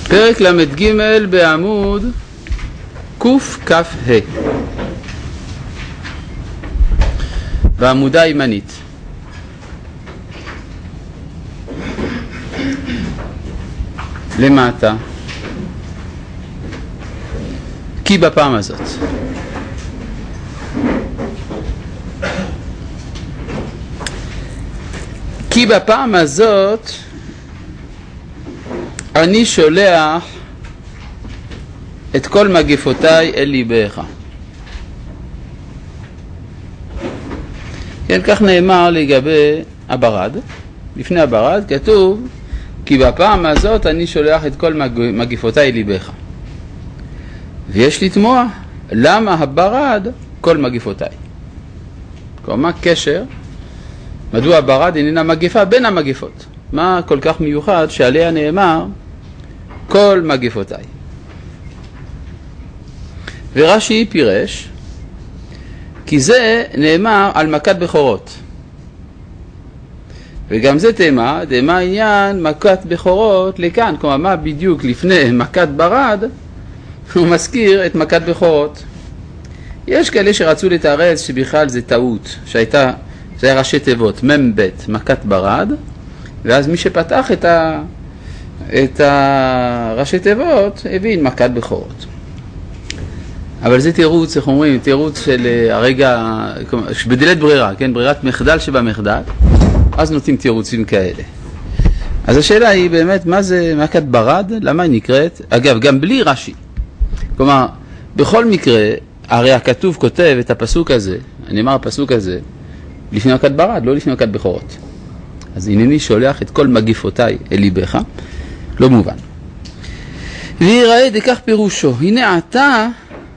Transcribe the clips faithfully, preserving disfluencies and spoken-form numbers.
פרק למד ג' בעמוד קוף כף ה בעמודה הימנית. למטה, כי בפעם הזאת כי בפעם הזאת אני שולח את כל מגפותיי אל ליבך. כן, כך נאמר לגבי הברד. לפני הברד כתוב כי בפעם הזאת אני שולח את כל מגפותיי אל ליבך. ויש לתמוע למה הברד כל מגפותיי. כלומר, מה הקשר? מדוע הברד איננה מגפה בין המגפות? מה כל כך מיוחד שעליה נאמר כל מגפותיי? ורש"י פירש כי זה נאמר על מכת בכורות, וגם זה תמה, תמה עניין מכת בכורות לכאן. כלומר, מה בדיוק לפני מכת ברד הוא מזכיר את מכת בכורות? יש כאלה שרצו לתארץ שבכלל זה טעות, שהייתה, זה היה ראשי תיבות מ"ב מכת ברד, ואז מי שפתח את ה את הראשי תיבות הבין מכת בכורות. אבל זה תירוץ, איך אומרים, תירוץ של הרגע, בדלת ברירה, כן, ברירת מחדל שבמחדל, אז נותנים תירוצים כאלה. אז השאלה היא באמת, מה זה מכת ברד? למה היא נקראת? אגב, גם בלי רש"י. כלומר, בכל מקרה, הרי הכתוב כותב את הפסוק הזה, אני אומר הפסוק הזה, לפני מכת ברד, לא לפני מכת בכורות. אז הנני שולח את כל מגפותיי אל ליבך, לא מובן. ויראה דכך פירושו, הנה אתה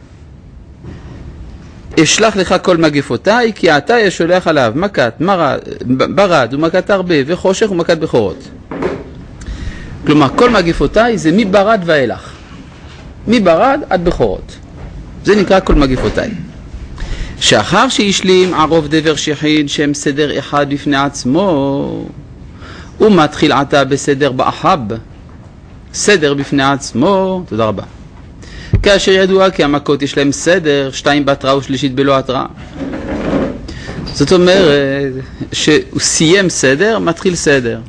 אשלח לך כל מגפותיי, כי אתה ישולח עליו מכת מרד, ברד ומכת הרבה וחושך ומכת בכורות. כלומר, כל מגפותיי זה מברד ואילך, מברד עד בכורות. זה נקרא כל מגפותיי. שאחר שהשלים ערוב דבר שכין שהם סדר אחד בפני עצמו, הוא מתחיל עתה בסדר באחב, סדר בפני עצמו. תודה רבה. כאשר ידוע כי המכות יש להם סדר, שתיים בהתראה ושלישית בלא התראה. זאת אומרת שהוא סיים סדר, מתחיל סדר.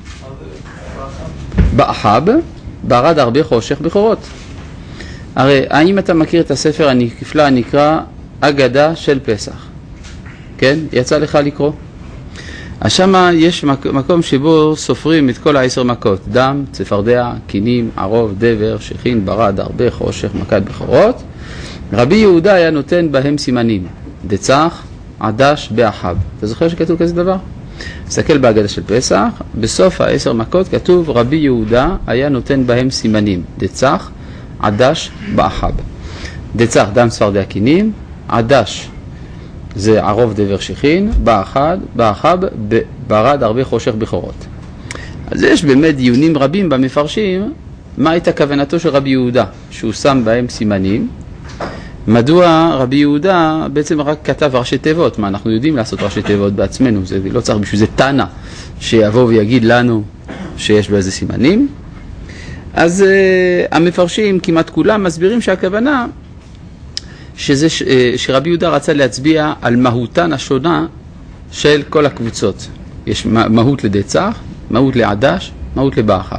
באחב, ברד הרבה חושך בכורות. הרי האם אתה מכיר את הספר הנפלא הנקרא אגדה של פסח? כן? יצא לך לקרוא? אז שמה יש מקום שבו סופרים את כל העשר מכות: דם, צפרדע, קינים, ערוב, דבר, שכין, ברד, הרבה, חושך, מכת בכורות. רבי יהודה היה נותן בהם סימנים: דצח, עדש, באחב. אתה זוכר שכתוב כזה דבר? תסתכל בהגדה של פסח, בסוף העשר מכות כתוב רבי יהודה היה נותן בהם סימנים: דצח, עדש, באחב. דצח, דם, צפרדע, קינים, עדש זה ערוב, דבר, שכין, באחד, באחב, ברד, הרבה, חושך, בכורות. אז יש באמת דיונים רבים במפרשים מה הייתה כוונתו של רבי יהודה שהוא שם בהם סימנים. מדוע רבי יהודה בעצם רק כתב ראשי תיבות? מה, אנחנו יודעים לעשות ראשי תיבות בעצמנו, זה לא צריך בשביל זה תנא שיבוא ויגיד לנו שיש באיזה סימנים. אז uh, המפרשים כמעט כולם מסבירים שהכוונה שזה ש, שרבי יהודה רצה להצביע על מהותן השונה של כל הקבוצות. יש מהות לדצח, מהות לעדש, מהות לבאחב.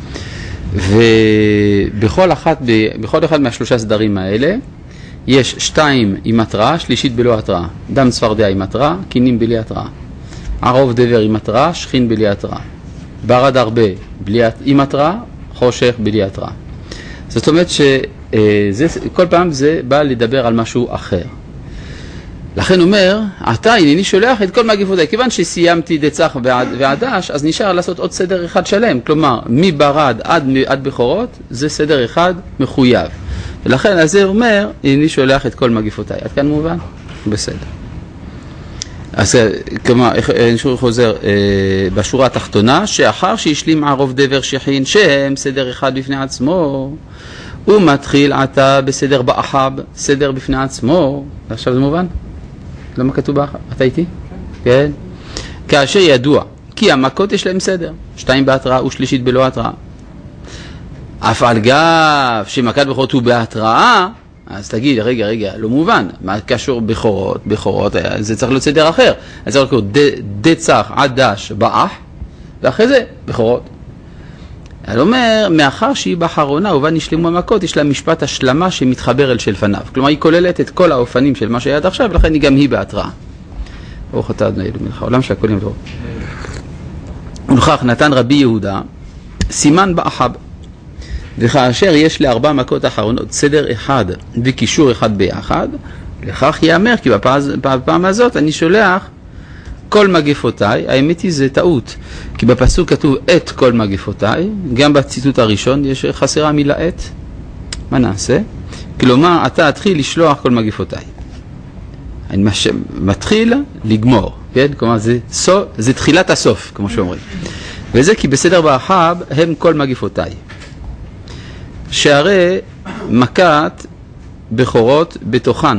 ובכל אחת, בכל אחד מהשלושה סדרים האלה יש שתיים עם התראה, שלישית בלא התראה. דם, צפרדע עם התראה, קינים בלי התראה. ערוב, דבר עם התראה, שכין בלי התראה. ברד הרבה בלי, עם התראה, חושך בלי התראה. זאת אומרת שזה, כל פעם זה בא לדבר על משהו אחר. לכן אומר, אתה הנני שולח את כל מגפותיי. כיוון שסיימתי דצח ועדש, אז נשאר לעשות עוד סדר אחד שלם. כלומר, מברד עד, עד בכורות, זה סדר אחד מחויב. ולכן אז זה אומר, הנני שולח את כל מגפותיי. עד כאן מובן? בסדר. אז כלומר, אני שוב חוזר, בשורה התחתונה, שאחר שהשלים ערוב דבר שכין שהם סדר אחד בפני עצמו, הוא מתחיל עתה בסדר באחב, סדר בפני עצמו. עכשיו זה מובן? למה כתוב באחב? אתה איתי? כן. כאשר ידוע כי המכות יש להם סדר, שתיים בהתראה ושלישית בלא התראה. אף על גב שמכת בכורות הוא בהתראה, אז תגיד, רגע, רגע, לא מובן, מה קשור בכורות? בכורות, זה צריך להיות סדר אחר. אז צריך לקרוא דצח עדש באח, ואחרי זה בכורות. אני אומר, מאחר שהיא באחרונה ובה נשלמו המכות, יש לה משפט השלמה שמתחבר אל של פניו. כלומר, היא כוללת את כל האופנים של מה שהיה עד עכשיו, ולכן היא גם היא בהתראה. ברוך אתה אדוני אלוהינו מלך העולם שהכל יהיה טוב. ולכך נתן רבי יהודה סימן באחב. וכאשר יש לארבע מכות האחרונות סדר אחד וקישור אחד ביחד, לכך יאמר, כי בפעם הזאת אני שולח כל מגפותיי. האמת היא זה טעות, כי בפסוק כתוב את כל מגפותיי, גם בציטוט הראשון יש חסרה מילה את. מה נעשה? כלומר, אתה תתחיל לשלוח כל מגפותיי. אני מש... מתחיל לגמור, כן? כלומר, זה, סוף, זה תחילת הסוף, כמו שאומרים. וזה כי בסדר באחב הם כל מגפותיי. שהרי מכת בכורות בתוכן.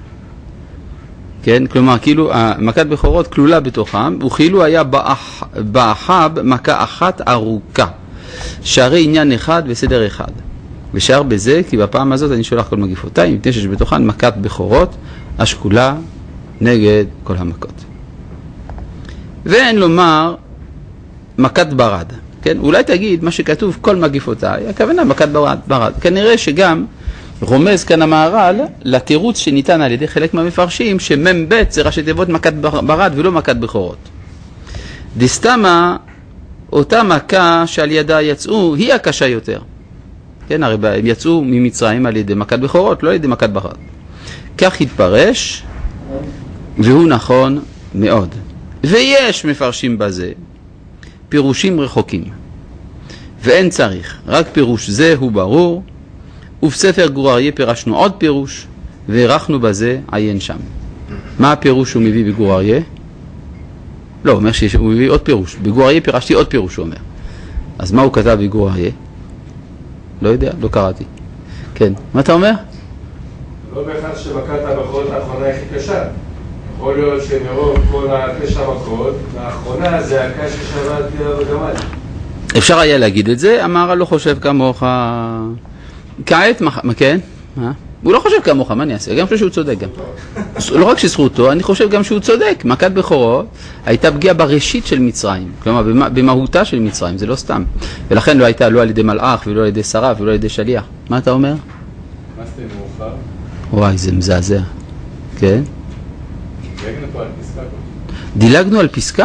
כן? כלומר, כאילו, מכת בכורות כלולה בתוכם, וכאילו היה באח, באחב מכה אחת ארוכה. שהרי עניין אחד וסדר אחד. ושאר בזה, כי בפעם הזאת אני שולח כל מגפותיי, מפני שיש בתוכן מכת בכורות, השקולה נגד כל המכות. ואין לומר מכת ברד. כן? אולי תגיד מה שכתוב כל מגפותיי, הכוונה מכת ברד, ברד. כנראה שגם רומז כאן המהר"ל לתירוץ שניתן על ידי חלק מהמפרשים שמם ב' זה ראשי תיבות מכת ברד ולא מכת בכורות. דסתמה אותה מכה שעל ידה יצאו היא הקשה יותר. כן, הרי הם יצאו ממצרים על ידי מכת בכורות, לא על ידי מכת ברד. כך התפרש, והוא נכון מאוד. ויש מפרשים בזה פירושים רחוקים, ואין צריך, רק פירוש זה הוא ברור, ובספר גור אריה פירשנו עוד פירוש, והרחנו בזה עיין שם. מה הפירוש שהוא מביא בגור אריה? לא, הוא אומר שהוא מביא עוד פירוש. בגור אריה פירשתי עוד פירוש, הוא אומר. אז מה הוא כתב בגור אריה? לא יודע, לא קראתי. כן, מה אתה אומר? לא בהכרח שמכת הבכורות האחרונה היא הכי קשה. יכול להיות שמרוב כל התשע מכות, האחרונה זה הקש ששבת גמל. אפשר היה להגיד את זה, המהר"ל לא חושב כמוך. כעת, מה כן? הוא לא חושב כמוך, מה אני אעשה? גם חושב שהוא צודק גם. לא רק שזכותו, אני חושב גם שהוא צודק. מכת בכורות הייתה פגיעה בראשית של מצרים, כלומר במהותה של מצרים, זה לא סתם. ולכן לא הייתה לא על ידי מלאך ולא על ידי שרה ולא על ידי שליח. מה אתה אומר? מה זה מאוחר? וואי, זה מזעזע. כן? דילגנו פה על פסקה. דילגנו על פסקה?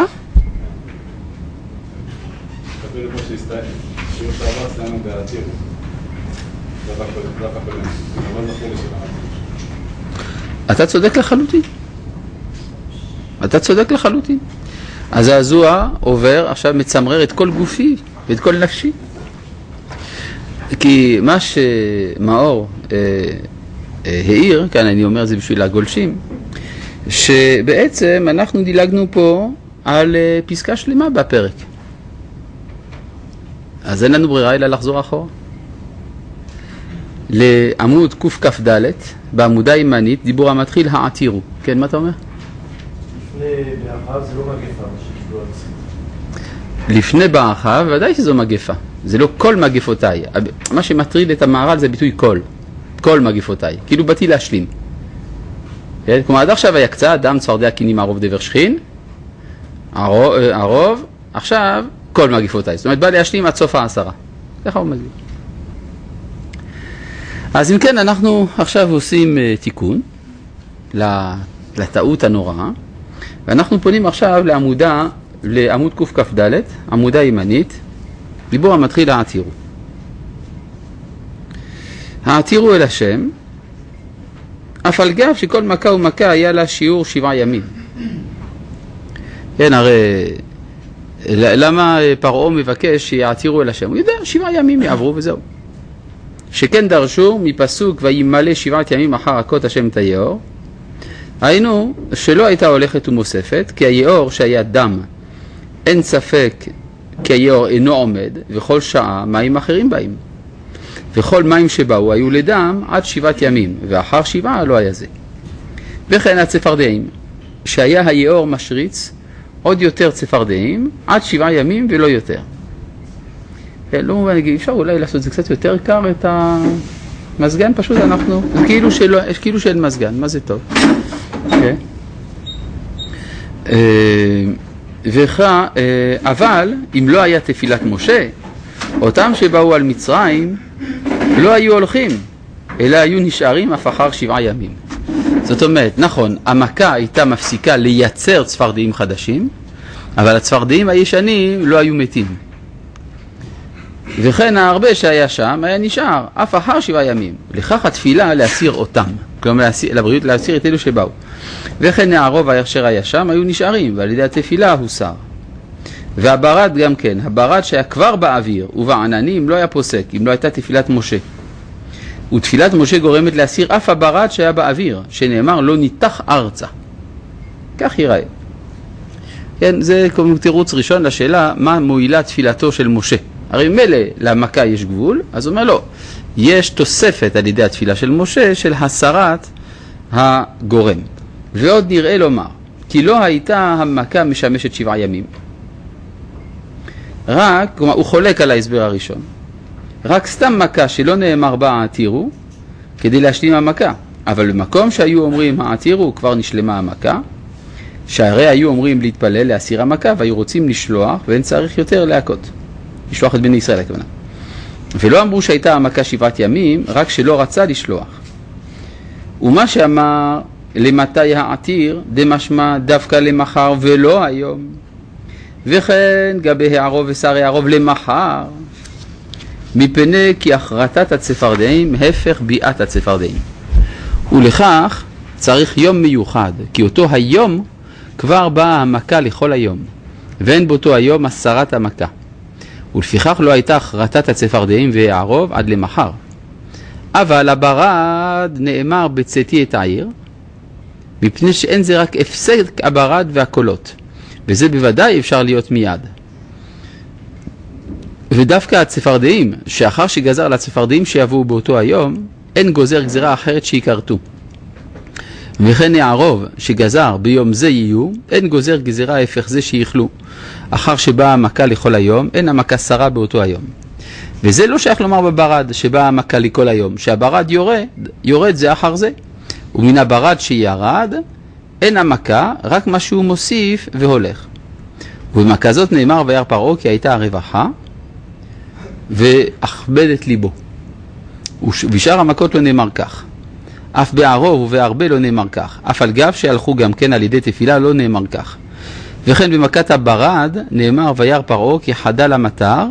תקבל פה שהסתיים. שיעור שעבר סיימנו בהעתירו. אתה צודק לחלוטין. אתה צודק לחלוטין. הזעזוע עובר, עכשיו מצמרר את כל גופי ואת כל נפשי. כי מה שמאור אה, אה, העיר, כאן אני אומר זה בשביל הגולשים, שבעצם אנחנו דילגנו פה על אה, פסקה שלמה בפרק. אז אין לנו ברירה אלא לחזור אחורה. לעמוד קוף כף ד' בעמודה ימנית, דיבור המתחיל העתירו. כן, מה אתה אומר? לפני באחב זה לא מגפה, מה שקיבלו על זה. לפני באחב, ודאי שזו מגפה. זה לא כל מגפותיי. מה שמטריד את המהר"ל זה ביטוי כל. כל מגפותיי. כאילו באתי להשלים. כן? כלומר, עד עכשיו היה קצת, דם צפרדע קינים ערוב דבר שכין, ערוב, ערוב, עכשיו כל מגפותיי. זאת אומרת, בא להשלים עד סוף העשרה. ככה הוא מסביר. אז אם כן, אנחנו עכשיו עושים uh, תיקון לטעות הנוראה, ואנחנו פונים עכשיו לעמודה, לעמוד קוף כף ד', עמודה ימנית, דיבור המתחיל העתירו. העתירו אל השם, אף על גב שכל מכה ומכה היה לה שיעור שבעה ימים. כן, הרי למה פרעה מבקש שיעתירו אל השם? הוא יודע, שבעה ימים יעברו וזהו. שכן דרשו מפסוק וימלא שבעת ימים אחר הכות השם את היאור, היינו שלא הייתה הולכת ומוספת, כי היאור שהיה דם, אין ספק כי היאור אינו עומד, וכל שעה מים אחרים באים. וכל מים שבאו היו לדם עד שבעת ימים, ואחר שבעה לא היה זה. וכן הצפרדעים, שהיה היאור משריץ עוד יותר צפרדעים, עד שבעה ימים ולא יותר. כן, לא מובן, אפשר אולי לעשות את זה קצת יותר קר, את המזגן, פשוט אנחנו, זה כאילו, שלא, כאילו שאין מזגן, מה זה טוב? כן. וכך, אבל אם לא היה תפילת משה, אותם שבאו על מצרים לא היו הולכים, אלא היו נשארים אף אחר שבעה ימים. זאת אומרת, נכון, המכה הייתה מפסיקה לייצר צפרדעים חדשים, אבל הצפרדעים הישנים לא היו מתים. וכן הרבה שהיה שם היה נשאר אף אחר שבעה ימים. לכך התפילה להסיר אותם, כלומר להסיר, לבריאות להסיר את אלו שבאו. וכן הרוב אשר היה שם היו נשארים, ועל ידי התפילה הוסר. והברד גם כן, הברד שהיה כבר באוויר ובעננים לא היה פוסק אם לא הייתה תפילת משה. ותפילת משה גורמת להסיר אף הברד שהיה באוויר, שנאמר לא ניתח ארצה. כך ייראה. כן, זה כמו תירוץ ראשון לשאלה מה מועילה תפילתו של משה. הרי מלא למכה יש גבול, אז הוא אומר לא, יש תוספת על ידי התפילה של משה של הסרת הגורם. ועוד נראה לומר, כי לא הייתה המכה משמשת שבעה ימים. רק, כלומר, הוא חולק על ההסבר הראשון. רק סתם מכה שלא נאמר בה העתירו, כדי להשלים המכה. אבל במקום שהיו אומרים העתירו, כבר נשלמה המכה, שהרי היו אומרים להתפלל להסיר המכה, והיו רוצים לשלוח, ואין צריך יותר להכות. לשלוח את בני ישראל הכוונה. ולא אמרו שהייתה המכה שבעת ימים, רק שלא רצה לשלוח. ומה שאמר למתי העתיר, דמשמע דווקא למחר ולא היום. וכן גבי הערוב ושר הערוב למחר, מפני כי הכרתת הצפרדעים הפך ביאת הצפרדעים. ולכך צריך יום מיוחד, כי אותו היום כבר באה המכה לכל היום, ואין באותו היום הסרת המכה. ולפיכך לא הייתה הכרתת הצפרדעים והערוב עד למחר. אבל הברד נאמר בצאתי את העיר, מפני שאין זה רק הפסק הברד והקולות, וזה בוודאי אפשר להיות מיד. ודווקא הצפרדעים, שאחר שגזר לצפרדעים שיבואו באותו היום, אין גוזר גזירה אחרת שיקרתו. וכן הערוב שגזר ביום זה יהיו, אין גוזר גזירה הפך זה שיכלו. אחר שבאה המכה לכל היום, אין המכה שרה באותו היום. וזה לא שייך לומר בברד שבאה המכה לכל היום, שהברד יורד, יורד זה אחר זה. ומן הברד שירד, אין המכה, רק מה שהוא מוסיף והולך. ובמכה זאת נאמר וירא פרעה כי הייתה הרווחה, ואכבד את ליבו. ובשאר המכות לא נאמר כך. אף בערוב ובהרבה לא נאמר כך. אף על גב שהלכו גם כן על ידי תפילה לא נאמר כך. וכן במכת הברד נאמר וירא פרעה כי חדל המטר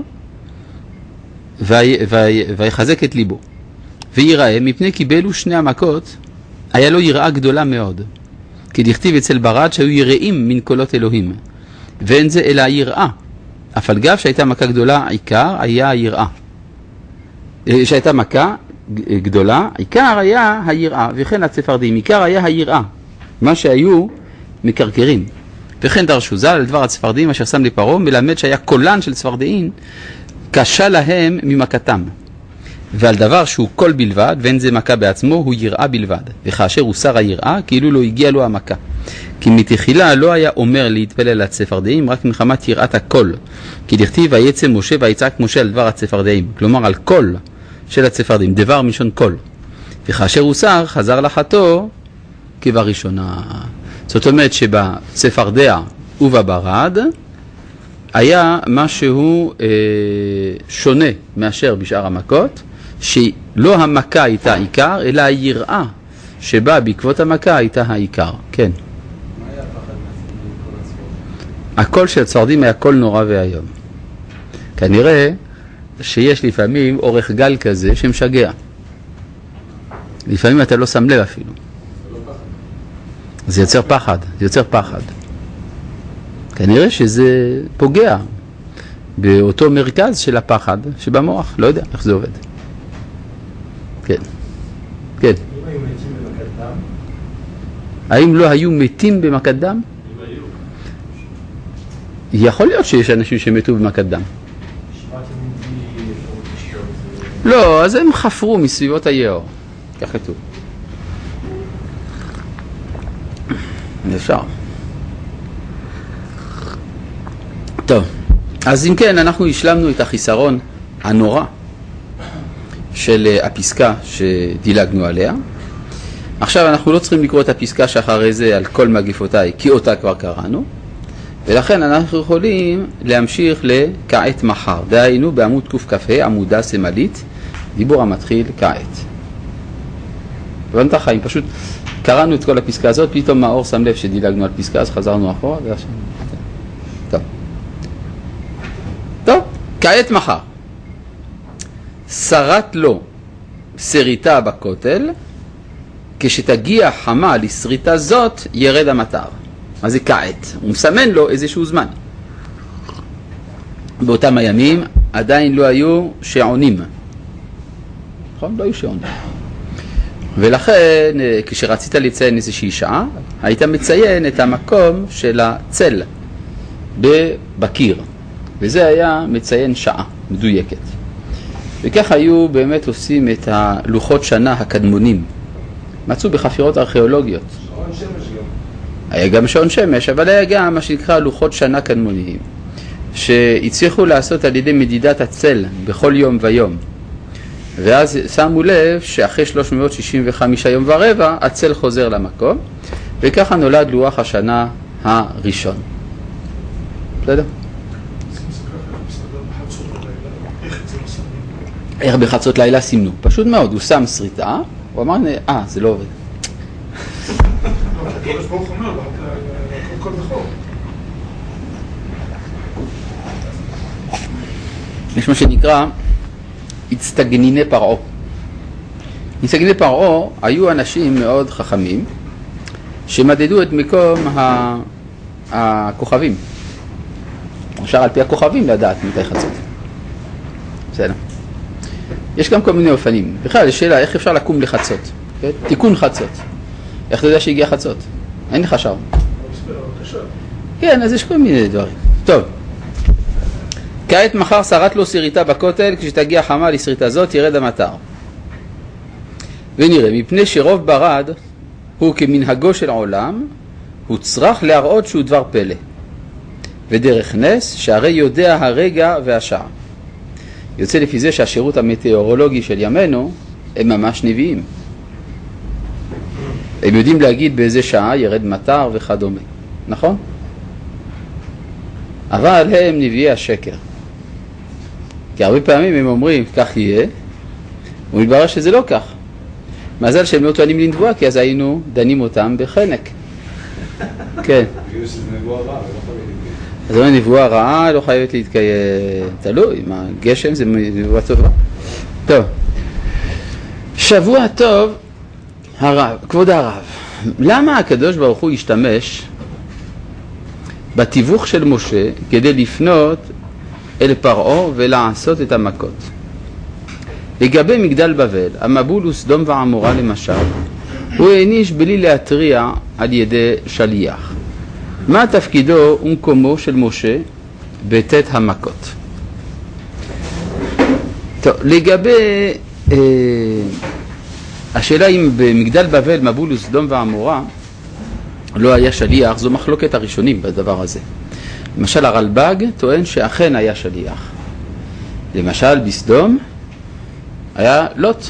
ויחזק את ליבו. ויראה מפני כי באלו שני המכות היה לו יראה גדולה מאוד. כי דכתיב אצל ברד שהיו יראים מן קולות אלוהים. ואין זה אלא היראה. אף על גב שהייתה מכה גדולה עיקר היה היראה. שהייתה מכה גדולה עיקר היה היראה. וכן הצפרדעים עיקר היה היראה. מה שהיו מקרקרים. וכן דרשו ז"ל על דבר הצפרדעים אשר שם לפרעה מלמד שהיה קולן של צפרדעים קשה להם ממכתם. ועל דבר שהוא קול בלבד ואין זה מכה בעצמו הוא יראה בלבד. וכאשר הוא שר היראה כאילו לא הגיע לו המכה. כי מתחילה לא היה אומר להתפלל לצפרדעים רק מחמת יראת הקול. כי דכתיב ויצא משה ויצעק משה על דבר הצפרדעים. כלומר על קול של הצפרדעים. דבר מלשון קול. וכאשר הוא שר חזר לחתו כבראשונה. זאת אומרת שבצפרדע ובברד היה משהו אה, שונה מאשר בשאר המכות, שלא המכה הייתה עיקר, אלא היראה שבאה בעקבות המכה הייתה העיקר. כן. מה היה הפחד מכל הצפרדעים? הקול של הצפרדעים היה קול נורא והיום. כנראה שיש לפעמים אורך גל כזה שמשגע. לפעמים אתה לא שם לב אפילו. זה לא פחד. זה יוצר פחד, זה יוצר פחד. כנראה שזה פוגע באותו מרכז של הפחד שבמוח, לא יודע איך זה עובד. כן. כן. אם היו מתים במכת דם? האם לא היו מתים במכת דם? אם היו. יכול להיות שיש אנשים שמתו במכת דם. שמעתם מבלי אפשרות לשתות. לא, אז הם חפרו מסביבות היער. כך כתוב. אפשר. טוב, אז אם כן, אנחנו השלמנו את החיסרון הנורא של הפסקה שדילגנו עליה. עכשיו אנחנו לא צריכים לקרוא את הפסקה שאחרי זה על כל מגפותיי, כי אותה כבר קראנו, ולכן אנחנו יכולים להמשיך לכעת מחר. דהיינו בעמוד קכ"ה, עמודה סמלית, דיבור המתחיל כעת. הבנת חיים? פשוט קראנו את כל הפסקה הזאת, פתאום מאור שם לב שדילגנו על פסקה, אז חזרנו אחורה. ועכשיו... טוב. טוב, כעת מחר. שרת לו שריטה בכותל, כשתגיע חמה לשריטה זאת, ירד המטר. מה זה כעת? הוא מסמן לו איזשהו זמן. באותם הימים עדיין לא היו שעונים. נכון? לא היו שעונים. ולכן, כשרצית לציין איזושהי שעה, היית מציין את המקום של הצל בקיר. וזה היה מציין שעה מדויקת. וכך היו באמת עושים את הלוחות שנה הקדמונים. מצאו בחפירות ארכיאולוגיות. שעון שמש גם. היה גם שעון שמש, אבל היה גם מה שנקרא לוחות שנה קדמוניים, שהצליחו לעשות על ידי מדידת הצל בכל יום ויום. ואז שמו לב שאחרי שלוש מאות שישים וחמישה יום ורבע, הצל חוזר למקום, וככה נולד לוח השנה הראשון. בסדר? איך בחצות לילה סימנו? פשוט מאוד, הוא שם שריטה, הוא אמר, אה, זה לא עובד. יש מה שנקרא הצטגניני פרעה. הצטגניני פרעה היו אנשים מאוד חכמים שמדדו את מקום הכוכבים. אפשר על פי הכוכבים לדעת מתי חצות. בסדר. יש גם כל מיני אופנים. בכלל, יש שאלה, איך אפשר לקום לחצות? כן? תיקון חצות. איך אתה יודע שהגיע חצות? אין לך שעון. כן, אז יש כל מיני דברים. טוב. כעת מחר שרת לו שריטה בכותל, כשתגיע חמה לשריטה זאת, ירד המטר. ונראה, מפני שרוב ברד הוא כמנהגו של עולם, הוא צריך להראות שהוא דבר פלא. ודרך נס, שהרי יודע הרגע והשעה. יוצא לפי זה שהשירות המטאורולוגי של ימינו הם ממש נביאים. הם יודעים להגיד באיזה שעה ירד מטר וכדומה. נכון? אבל הם נביאי השקר. כי הרבה פעמים הם אומרים, כך יהיה, ומתברר שזה לא כך. מזל שהם לא טוענים לנבואה, כי אז היינו דנים אותם בחנק. כן. אז אומרים, נבואה רעה לא חייבת להתקיים, תלוי, מה, גשם זה נבואה טובה. טוב. שבוע טוב, הרב, כבוד הרב, למה הקדוש ברוך הוא השתמש בתיווך של משה כדי לפנות אל פרעה ולעשות את המכות? לגבי מגדל בבל, המבול וסדום ועמורה למשל, הוא העניש בלי להתריע על ידי שליח. מה תפקידו ומקומו של משה בתת המכות? טוב, לגבי אה, השאלה אם במגדל בבל, מבול וסדום ועמורה לא היה שליח, זו מחלוקת הראשונים בדבר הזה. למשל הרלב"ג טוען שאכן היה שליח. למשל בסדום היה לוט,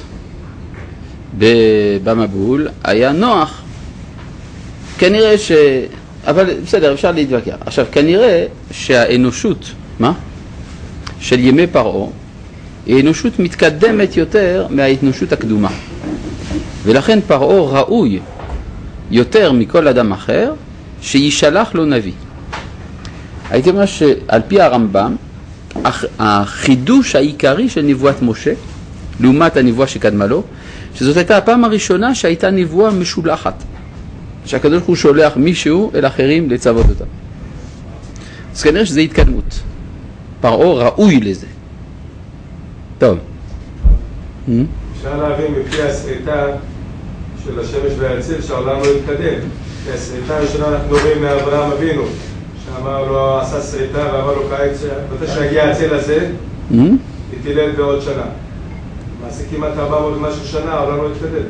במבול היה נוח. כנראה ש... אבל בסדר, אפשר להתווכח. עכשיו, כנראה שהאנושות, מה? של ימי פרעה, היא אנושות מתקדמת יותר מהאנושות הקדומה. ולכן פרעה ראוי יותר מכל אדם אחר שישלח לו נביא. הייתי אומר שעל פי הרמב"ם, החידוש העיקרי של נבואת משה, לעומת הנבואה שקדמה לו, שזאת הייתה הפעם הראשונה שהייתה נבואה משולחת. שהקדוש ברוך הוא שולח מישהו אל אחרים לצוות אותם. אז כנראה שזה התקדמות. פרעה ראוי לזה. טוב. אפשר להבין מפי הסריטה של השמש והצל שהעולם לא יתקדם. כי הסריטה הראשונה אנחנו רואים מאברהם אבינו, שאמר לו, עשה סריטה ואמר לו קיץ, מתי שהגיע הצל הזה, יתילל בעוד שנה. מעשה כמעט ארבע מאות ומשהו שנה, העולם לא יתקדם.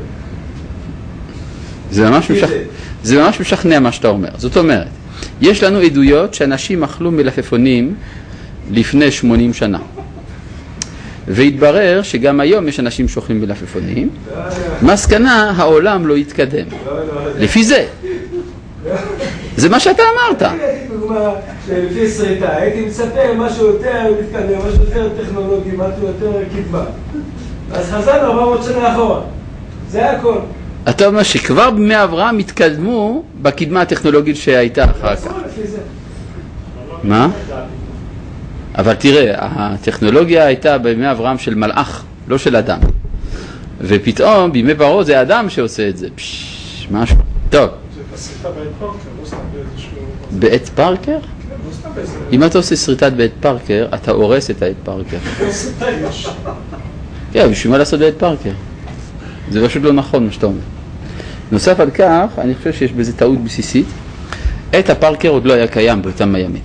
זה ממש, משכ... זה ממש משכנע מה שאתה אומר. זאת אומרת, יש לנו עדויות שאנשים אכלו מלפפונים לפני שמונים שנה. והתברר שגם היום יש אנשים שאוכלים מלפפונים. מסקנה, העולם לא יתקדם. לפי זה. זה מה שאתה אמרת. הייתי דוגמה שלפי שריטה, הייתי מצפה משהו יותר מתקדם, משהו יותר טכנולוגי, משהו יותר קדמה. אז חזרנו ארבע מאות שנה אחורה. זה הכל. אתה אומר שכבר בימי אברהם התקדמו בקדמה הטכנולוגית שהייתה אחר כך. מה? אבל תראה, הטכנולוגיה הייתה בימי אברהם של מלאך, לא של אדם. ופתאום בימי פרעה זה אדם שעושה את זה. פשש, משהו. טוב. שריטה בעת פארקר, לא סתם באיזשהו... בעת פארקר? כן, לא סתם באיזה... אם אתה עושה שריטת בעת פארקר, אתה הורס את העט פארקר. שריטה יש. כן, בשביל מה לעשות בעת פארקר? זה פשוט לא נכון מה שאתה אומר. נוסף על כך, אני חושב שיש בזה טעות בסיסית. עט הפארקר עוד לא היה קיים באותם הימים.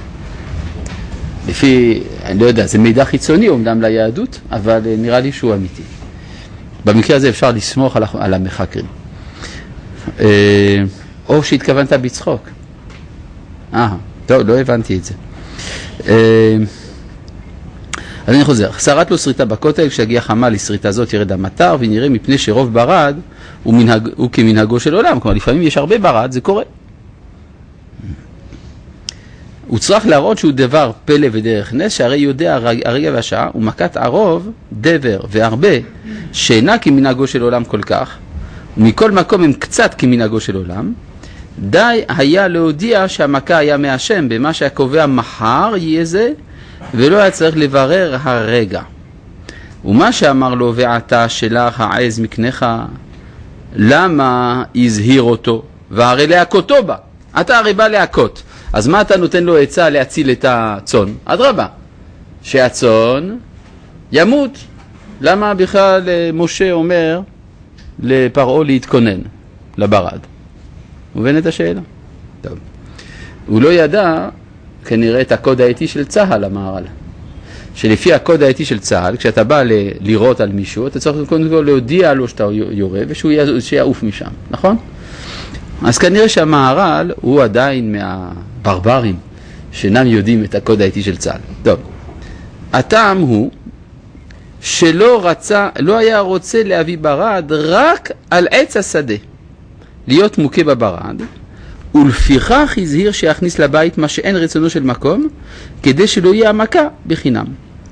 לפי, אני לא יודע, זה מידע חיצוני אומנם ליהדות, אבל נראה לי שהוא אמיתי. במקרה הזה אפשר לסמוך על המחקרים. או שהתכוונת בצחוק. אה, טוב, לא הבנתי את זה. אז אני חוזר. שרת לו שריטה בכותל, כשהגיע חמה לשריטה זאת ירד המטר, ונראה מפני שרוב ברד הוא, מנהג, הוא כמנהגו של עולם. כלומר, לפעמים יש הרבה ברד, זה קורה. הוא צריך להראות שהוא דבר פלא ודרך נס, שהרי יודע הרגע והשעה, ומכת ערוב, דבר והרבה, שאינה כמנהגו של עולם כל כך, ומכל מקום הם קצת כמנהגו של עולם, די היה להודיע שהמכה היה מהשם, במה שהקובע מחר יהיה זה, ולא היה צריך לברר הרגע. ומה שאמר לו, ועתה שלך העז מקנך, למה הזהיר אותו? והרי להכותו בה. אתה הרי בא להכות. אז מה אתה נותן לו עצה להציל את הצאן? אדרבה, שהצאן ימות. למה בכלל משה אומר לפרעה להתכונן לברד? מובן את השאלה? טוב. הוא לא ידע כנראה את הקוד האתי של צהל, המהר"ל. שלפי הקוד האתי של צהל, כשאתה בא ל- לירות על מישהו, אתה צריך קודם כל להודיע לו שאתה יורה ושהוא יעוף משם, נכון? אז כנראה שהמהר"ל הוא עדיין מהברברים שאינם יודעים את הקוד האתי של צהל. טוב. הטעם הוא שלא רצה, לא היה רוצה להביא ברד רק על עץ השדה, להיות מוכה בברד, ולפיכך הזהיר שיכניס לבית מה שאין רצונו של מקום, כדי שלא יהיה המכה בחינם.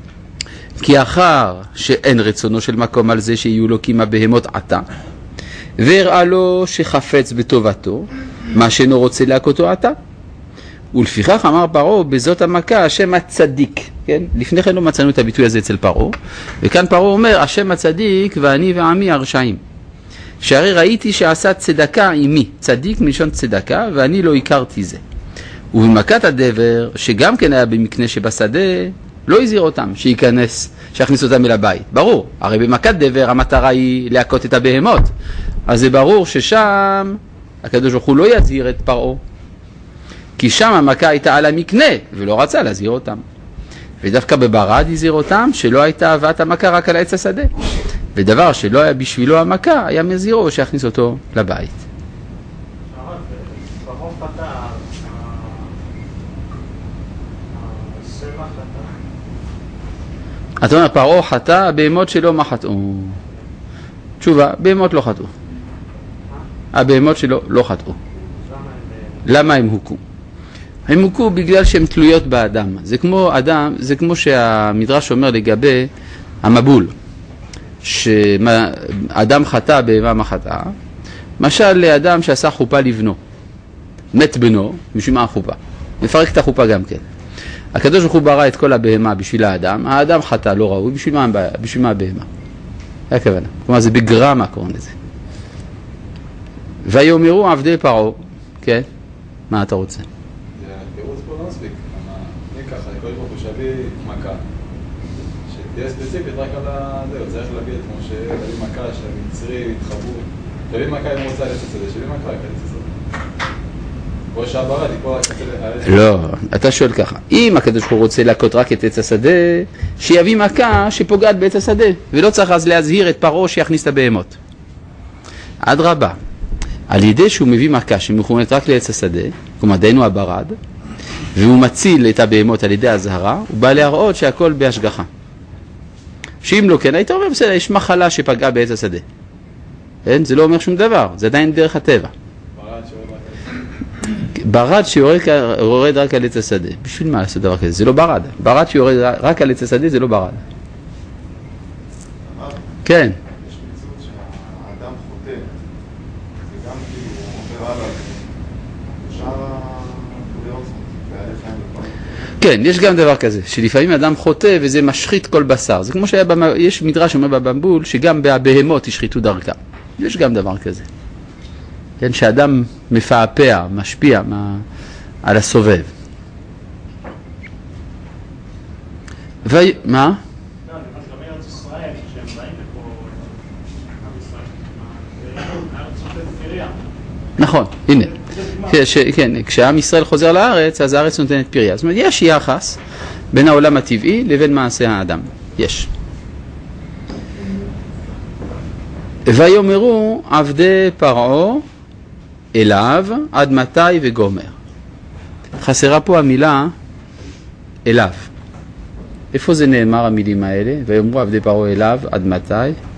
כי אחר שאין רצונו של מקום על זה שיהיו לו כמה בהמות עתה, והראה לו שחפץ בטובתו, מה שאינו רוצה להכותו עתה. ולפיכך אמר פרעה, בזאת המכה השם הצדיק. כן? לפני כן לא מצאנו את הביטוי הזה אצל פרעה, וכאן פרעה אומר, השם הצדיק ואני ועמי הרשעים. שהרי ראיתי שעשה צדקה עמי, צדיק מלשון צדקה, ואני לא הכרתי זה. ובמכת הדבר, שגם כן היה במקנה שבשדה, לא הזהיר אותם שייכנס, שיכניס אותם אל הבית. ברור, הרי במכת דבר המטרה היא להכות את הבהמות. אז זה ברור ששם הקדוש ברוך הוא לא יזהיר את פרעה. כי שם המכה הייתה על המקנה, ולא רצה להזהיר אותם. ודווקא בברד הזהיר אותם שלא הייתה הבאת המכה רק על עץ השדה. ודבר שלא היה בשבילו המכה, היה מזהירו שיכניס אותו לבית. אתה אומר, פרעה חטא, בהמות שלו מה חטאו? תשובה, בהמות לא חטאו. הבהמות שלו לא חטאו. למה הם הוכו? הם הוכו בגלל שהן תלויות באדם. זה כמו אדם, זה כמו שהמדרש אומר לגבי המבול. שאדם חטא בהמה מה חטא. משל לאדם שעשה חופה לבנו. מת בנו, בשביל מה החופה? מפרק את החופה גם כן. הקדוש ברוך הוא ברא את כל הבהמה בשביל האדם, האדם חטא לא ראוי, בשביל מה, בשביל מה הבהמה? זה הכוונה. כלומר זה בגרמה קוראים לזה. ויאמרו עבדי פרעה, כן? מה אתה רוצה? זה התירוץ פה לא מספיק. אני ככה, הקדוש ברוך הוא שהביא מכה. שתהיה ספציפית רק על זה, הוא צריך להביא את משה, להביא מכה שהמצרי התחברו. תביא מכה אם הוא רוצה לצאת את זה, שביא מכה, לצאת את זה. או שהברד יקבור רק את זה. לא, אתה שואל ככה, אם הקדוש ברוך הוא רוצה להכות רק את עץ השדה, שיביא מכה שפוגעת בעץ השדה, ולא צריך אז להזהיר את פרעה שיכניס את הבהמות. אדרבה, על ידי שהוא מביא מכה שמכוונת רק לעץ השדה, כלומר דהיינו הברד, והוא מציל את הבהמות על ידי הזהרה, הוא בא להראות שהכל בהשגחה. שאם לא כן, היית אומר, בסדר, יש מחלה שפגעה בעץ השדה. כן? זה לא אומר שום דבר, זה עדיין דרך הטבע. ברד שיורד רק על עץ השדה. בשביל מה לעשות דבר כזה? זה לא ברד. ברד שיורד רק על עץ השדה זה לא ברד. כן. יש מציאות שהאדם חוטא, זה גם כאילו עובר הלאה. אפשר לראות בעלי חיים לפעמים. כן, יש גם דבר כזה, שלפעמים אדם חוטא וזה משחית כל בשר. זה כמו שיש מדרש שאומר בבמבול, שגם בהבהמות ישחיתו דרכם. יש גם דבר כזה. כן, שאדם מפעפע, משפיע מה, על הסובב. ו... מה? נכון, הנה. ש, כן, כשעם ישראל חוזר לארץ, אז הארץ נותנת פריה. זאת אומרת, יש יחס בין העולם הטבעי לבין מעשה האדם. יש. ויאמרו עבדי פרעה אליו עד מתי וגומר. חסרה פה המילה אליו. איפה זה נאמר המילים האלה? ויאמרו עבדי פרעה אליו עד מתי?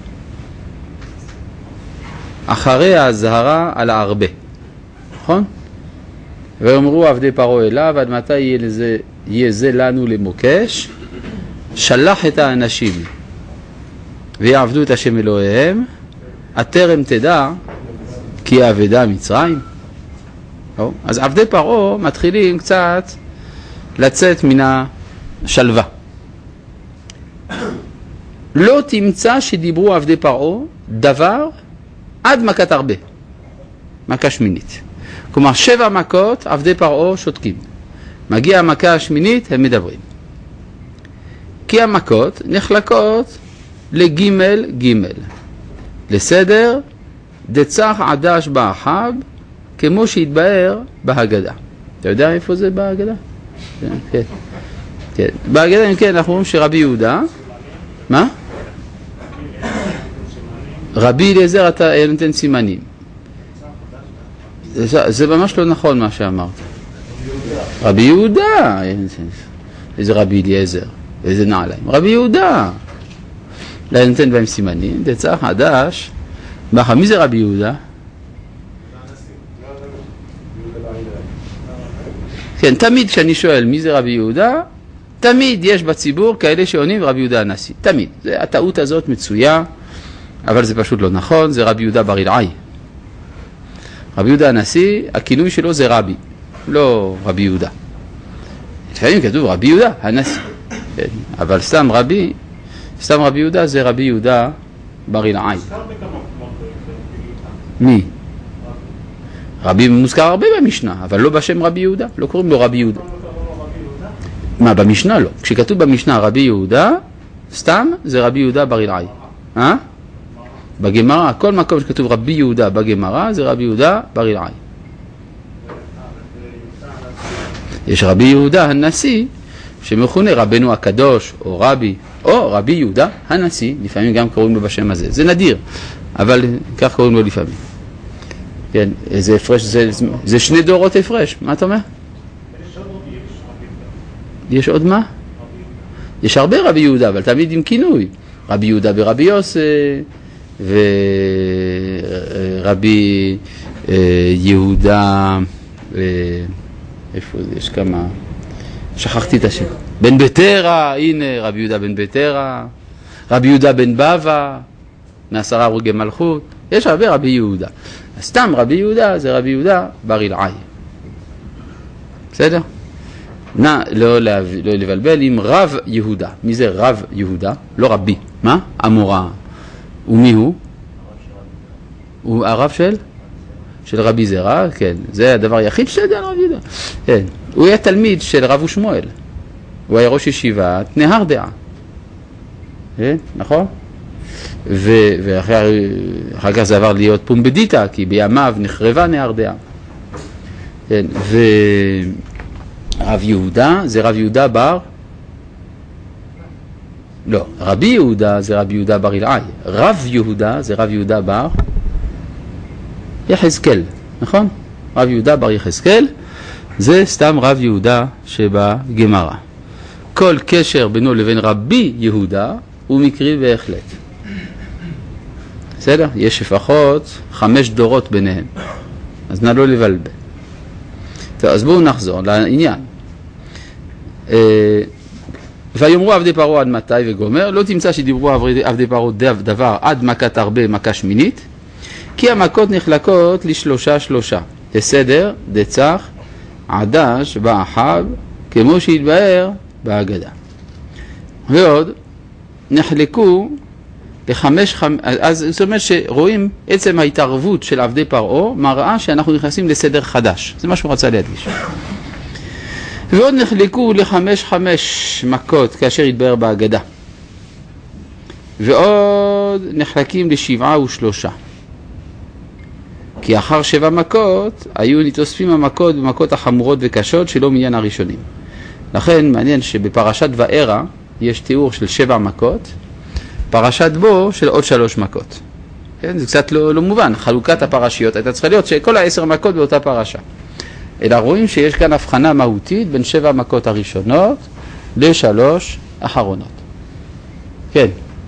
אחרי ההזהרה על הרבה. נכון? ויאמרו עבדי פרעה אליו עד מתי יהיה, לזה, יהיה זה לנו למוקש? שלח את האנשים ויעבדו את השם אלוהיהם, הטרם תדע כי אבדה מצרים. או? אז עבדי פרעה מתחילים קצת לצאת מן השלווה. לא תמצא שדיברו עבדי פרעה דבר עד מכת הרבה, מכה שמינית. כלומר שבע מכות עבדי פרעה שותקים. מגיע המכה השמינית הם מדברים. כי המכות נחלקות לגימל גימל. לסדר דצח עדש באחב כמו שהתבאר בהגדה. אתה יודע איפה זה בהגדה? כן, כן. כן. בהגדה אם כן אנחנו אומרים שרבי יהודה, מה? רבי אליעזר אתה נותן סימנים. זה, זה ממש לא נכון מה שאמרת. רבי יהודה. איזה רבי אליעזר, איזה נעליים. רבי יהודה. לא נותן בהם סימנים. דצח חדש. מי זה רבי יהודה? כן, תמיד כשאני שואל מי זה רבי יהודה, תמיד יש בציבור כאלה שעונים רבי יהודה הנשיא. תמיד. זה, הטעות הזאת מצויה, אבל זה פשוט לא נכון. זה רבי יהודה בר אילעאי. רבי יהודה הנשיא, הכינוי שלו זה רבי, לא רבי יהודה. לפעמים כתוב רבי יהודה הנשיא, כן. אבל סתם רבי, סתם רבי יהודה זה רבי יהודה בר אילעאי. מי? רבי מוזכר הרבה במשנה, אבל לא בשם רבי יהודה, לא קוראים לו רבי יהודה. מה, במשנה לא. כשכתוב במשנה רבי יהודה, סתם זה רבי יהודה בר אילעאי. אה? בגמרא, כל מקום שכתוב רבי יהודה בגמרא זה רבי יהודה בר אילעאי. יש רבי יהודה הנשיא שמכונה רבנו הקדוש או רבי או רבי יהודה הנשיא, לפעמים גם קוראים לו בשם הזה. זה נדיר, אבל כך קוראים לו לפעמים. כן, זה הפרש, זה, זה שני דורות הפרש. מה אתה אומר? יש עוד מה? יש הרבה רבי יהודה, אבל תמיד עם כינוי. רבי יהודה ברבי יוסף ורבי יהודה, איפה זה? יש כמה, שכחתי את השם. בן ביתרה, הנה רבי יהודה בן ביתרה, רבי יהודה בן בבא, מעשרה הרוגי מלכות, יש הרבה רבי יהודה. סתם רבי יהודה זה רבי יהודה בר אילעאי. בסדר? נא לא, לא לבלבל עם רב יהודה. מי זה רב יהודה? לא רבי. מה? אמורה. ומי הוא? הוא הרב של? של רבי זרע, כן. זה הדבר היחיד שידע רב יהודה. כן. הוא היה תלמיד של רב ושמואל. הוא היה ראש ישיבת נהר דעה. כן? נכון? ואחר כך זה עבר להיות פומבדיטה, כי בימיו נחרבה נהר דעה. כן. ורב יהודה זה רב יהודה בר... לא, רבי יהודה זה רבי יהודה בר אילעאי. רב יהודה זה רב יהודה בר יחזקאל, נכון? רב יהודה בר יחזקאל זה סתם רב יהודה שבגמרא. כל קשר בינו לבין רבי יהודה הוא מקרי בהחלט. בסדר? יש לפחות חמש דורות ביניהם. אז נא לא לבלבל. טוב, אז בואו נחזור לעניין. ויאמרו עבדי פרעה עד מתי וגומר, לא תמצא שדיברו עבדי פרעה דבר עד מכת הרבה מכה שמינית, כי המכות נחלקות לשלושה שלושה, לסדר, דצח, עדש ואחב, כמו שהתבאר בהגדה. ועוד נחלקו לחמש, חמש, אז זאת אומרת שרואים עצם ההתערבות של עבדי פרעה מראה שאנחנו נכנסים לסדר חדש, זה מה שהוא רצה להדגיש. ועוד נחלקו לחמש חמש מכות כאשר התבאר בהגדה. ועוד נחלקים לשבעה ושלושה. כי אחר שבע מכות היו נתוספים המכות במכות החמורות וקשות שלא מעניין הראשונים. לכן מעניין שבפרשת וארא יש תיאור של שבע מכות, פרשת בו של עוד שלוש מכות. כן? זה קצת לא, לא מובן, חלוקת הפרשיות הייתה צריכה להיות שכל העשר מכות באותה פרשה. אלא רואים שיש כאן הבחנה מהותית בין שבע המכות הראשונות לשלוש אחרונות. כן.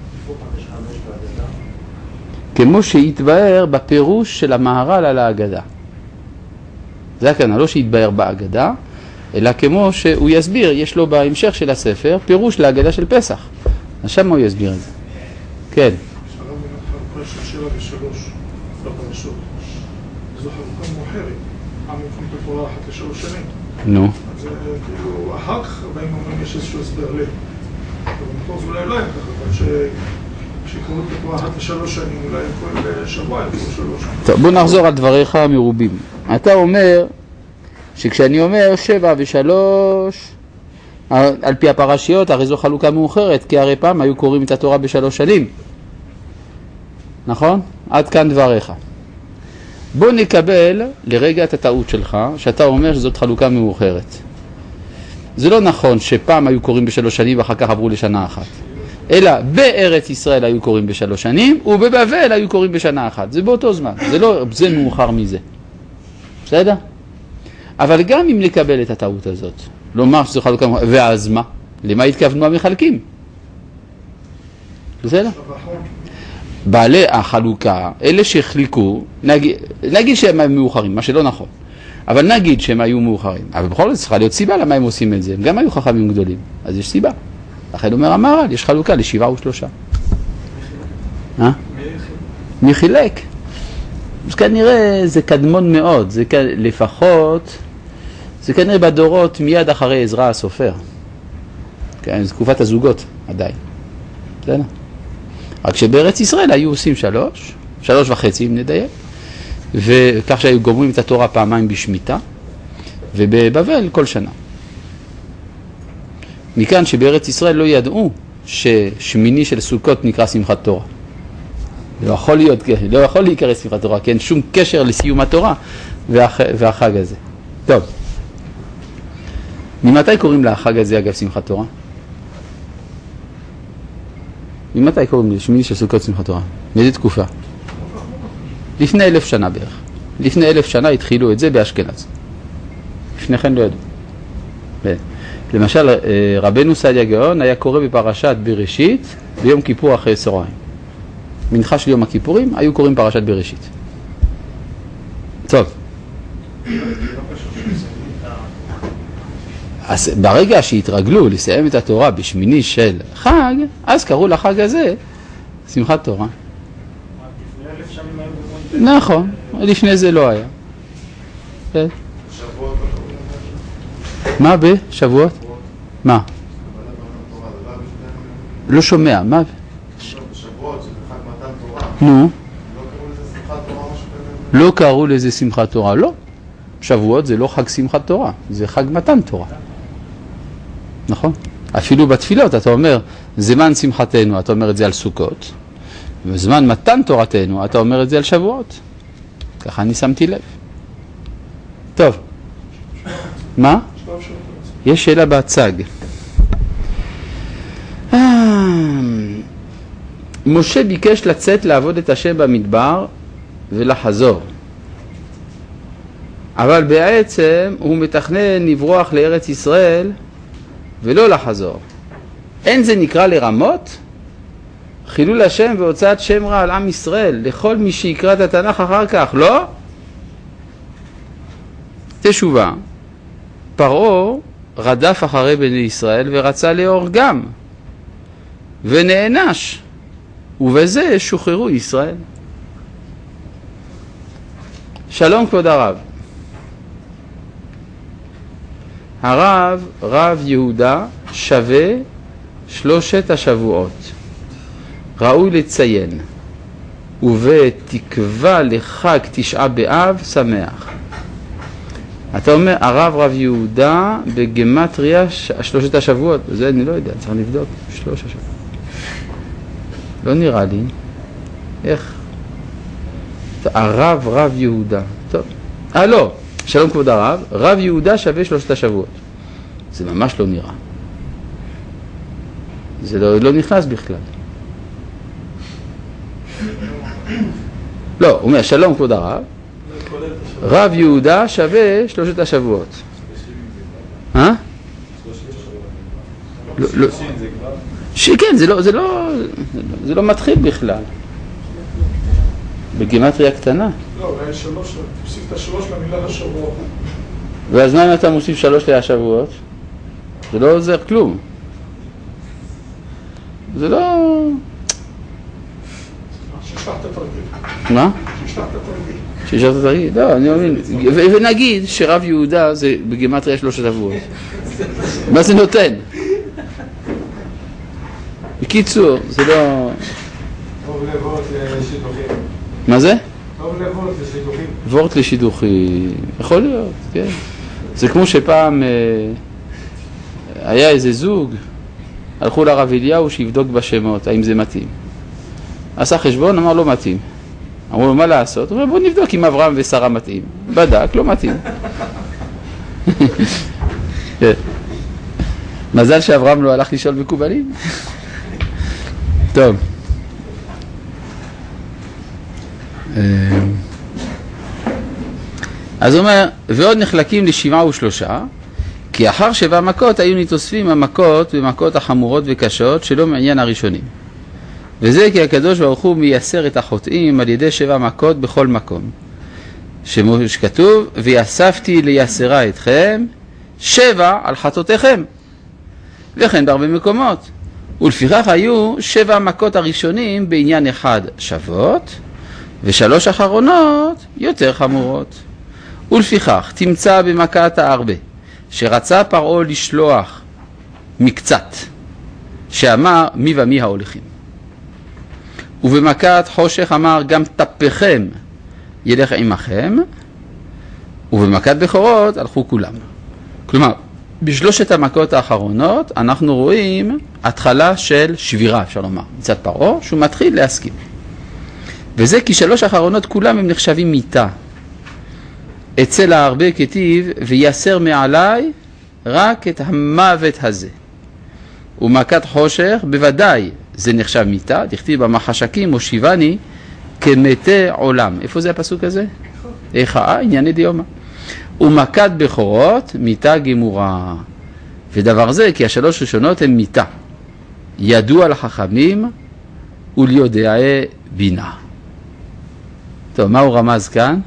כמו שהתבאר בפירוש של המהר"ל על ההגדה. זה כאן, לא שהתבאר בהגדה, אלא כמו שהוא יסביר, יש לו בהמשך של הספר פירוש להגדה של פסח. אז שם הוא יסביר את זה. כן. שלום בין החלוקה של שבע ושלוש בפרשות. זו חלוקה מאוחרת. עם מפנית התורה אחת לשלוש שנים. נו. אז כאילו, אחר כך באים אומרים יש איזשהו הסבר לב. ובמקור זה אולי לא היה ככה, אבל כשקראו את התורה אחת לשלוש שנים, אולי כל שבוע היה כל שלוש שנים. טוב, בוא נחזור על דבריך המרובים. אתה אומר שכשאני אומר שבע ושלוש, על פי הפרשיות, הרי זו חלוקה מאוחרת, כי הרי פעם היו קוראים את התורה בשלוש שנים. נכון? עד כאן דבריך. בוא נקבל לרגע את הטעות שלך, שאתה אומר שזאת חלוקה מאוחרת. זה לא נכון שפעם היו קוראים בשלוש שנים ואחר כך עברו לשנה אחת. אלא בארץ ישראל היו קוראים בשלוש שנים, ובבבל היו קוראים בשנה אחת. זה באותו זמן, זה לא זה מאוחר מזה. בסדר? אבל גם אם נקבל את הטעות הזאת, לומר שזו חלוקה מאוחרת, ואז מה? למה התכוונו המחלקים? בסדר? בעלי החלוקה, אלה שהחליקו, נגיד, נגיד שהם היו מאוחרים, מה שלא נכון. אבל נגיד שהם היו מאוחרים. אבל בכל זאת צריכה להיות סיבה למה הם עושים את זה. הם גם היו חכמים גדולים. אז יש סיבה. לכן אומר המהר"ל, יש חלוקה לשבעה ושלושה. אה? מי חילק? אז כנראה זה קדמון מאוד. זה לפחות, זה כנראה בדורות מיד אחרי עזרא הסופר. כן, זה תקופת הזוגות עדיין. בסדר? רק שבארץ ישראל היו עושים שלוש, שלוש וחצי אם נדייק, וכך שהיו גומרים את התורה פעמיים בשמיטה, ובבבל כל שנה. מכאן שבארץ ישראל לא ידעו ששמיני של סוכות נקרא שמחת תורה. לא יכול להיות, לא יכול להיקרא שמחת תורה, כי אין שום קשר לסיום התורה והח, והחג הזה. טוב. ממתי קוראים לחג הזה אגב שמחת תורה? ממתי קוראים לשמיני של סוכות שמחת תורה? מאיזה תקופה? לפני אלף שנה בערך. לפני אלף שנה התחילו את זה באשכנז. לפני כן לא ידעו. למשל, רבנו סעדיה גאון היה קורא בפרשת בראשית ביום כיפור אחרי צהריים. מנחה של יום הכיפורים היו קוראים פרשת בראשית. טוב. אז ברגע שהתרגלו לסיים את התורה בשמיני של חג, אז קראו לחג הזה שמחת תורה. נכון, לפני זה לא היה. מה בשבועות? מה? לא שומע, מה? בשבועות, שזה חג מתן תורה. נו. לא קראו לזה שמחת תורה או משהו כזה? לא קראו לזה שמחת תורה, לא. שבועות זה לא חג שמחת תורה, זה חג מתן תורה. נכון? אפילו בתפילות אתה אומר, זמן שמחתנו, אתה אומר את זה על סוכות, וזמן מתן תורתנו, אתה אומר את זה על שבועות. ככה אני שמתי לב. טוב. מה? יש שאלה בהצג. משה ביקש לצאת לעבוד את השם במדבר ולחזור. אבל בעצם הוא מתכנן לברוח לארץ ישראל ולא לחזור. אין זה נקרא לרמות? חילול השם והוצאת שם רע על עם ישראל, לכל מי שיקרא את התנ"ך אחר כך, לא? תשובה, פרעה רדף אחרי בני ישראל ורצה להורגם, ונענש, ובזה שוחררו ישראל. שלום כבוד הרב. הרב, רב יהודה, שווה שלושת השבועות. ראוי לציין, ובתקווה לחג תשעה באב שמח. אתה אומר, הרב רב יהודה בגמטריה שלושת השבועות, זה אני לא יודע, צריך לבדוק, שלוש השבועות. לא נראה לי. איך? הרב רב יהודה. טוב. אה לא, שלום כבוד הרב, רב יהודה שווה שלושת השבועות. זה ממש לא נראה. זה לא, לא נכנס בכלל. לא, הוא אומר, שלום כבוד הרב, רב יהודה שווה שלושת השבועות. אה? לא, לא. שכן, זה לא, זה לא, זה לא מתחיל בכלל. בגימטריה קטנה. לא, אולי שלוש, תוסיף את השלוש למילה לשבוע. ואז מה אם אתה מוסיף שלוש להשבועות? זה לא עוזר כלום. זה לא... ששלחת תרגיל. מה? ששלחת תרגיל. ששלחת תרגיל? לא, אני מבין. ונגיד שרב יהודה זה בגימטריה שלוש שבועות. מה זה נותן? בקיצור, זה לא... טוב לבואות לשידוכים. מה זה? טוב לבואות לשידוכים. וורט לשידוכי, יכול להיות, כן. זה כמו שפעם אה, היה איזה זוג, הלכו לרב אליהו שיבדוק בשמות, האם זה מתאים. עשה חשבון, אמר לא מתאים. אמרו לו מה לעשות? הוא אומר בוא נבדוק אם אברהם ושרה מתאים. בדק, לא מתאים. כן. מזל שאברהם לא הלך לשאול מקובלים. טוב. אז הוא אומר, ועוד נחלקים לשבעה ושלושה, כי אחר שבע מכות היו נתוספים המכות במכות החמורות וקשות שלא מעניין הראשונים. וזה כי הקדוש ברוך הוא מייסר את החוטאים על ידי שבע מכות בכל מקום. שכתוב, ויאספתי לייסרה אתכם שבע על חטאותיכם. וכן בהרבה מקומות. ולפיכך היו שבע מכות הראשונים בעניין אחד שוות, ושלוש אחרונות יותר חמורות. ולפיכך תמצא במכת הארבה, שרצה פרעה לשלוח מקצת, שאמר מי ומי ההולכים. ובמכת חושך אמר גם טפכם ילך עמכם, ובמכת בכורות הלכו כולם. כלומר, בשלושת המכות האחרונות אנחנו רואים התחלה של שבירה, אפשר לומר, מצד פרעה, שהוא מתחיל להסכים. וזה כי שלוש האחרונות כולם הם נחשבים מיתה. אצל ההרבה כתיב, ויסר מעלי רק את המוות הזה. ומכת חושך, בוודאי זה נחשב מיתה, תכתיב במחשקים מושיבני כמתי עולם. איפה זה הפסוק הזה? איך אה? ענייני דיומה. ומכת בכורות, מיתה גמורה. ודבר זה, כי השלוש ראשונות הן מיתה. ידוע לחכמים וליודעי בינה. טוב, מה הוא רמז כאן?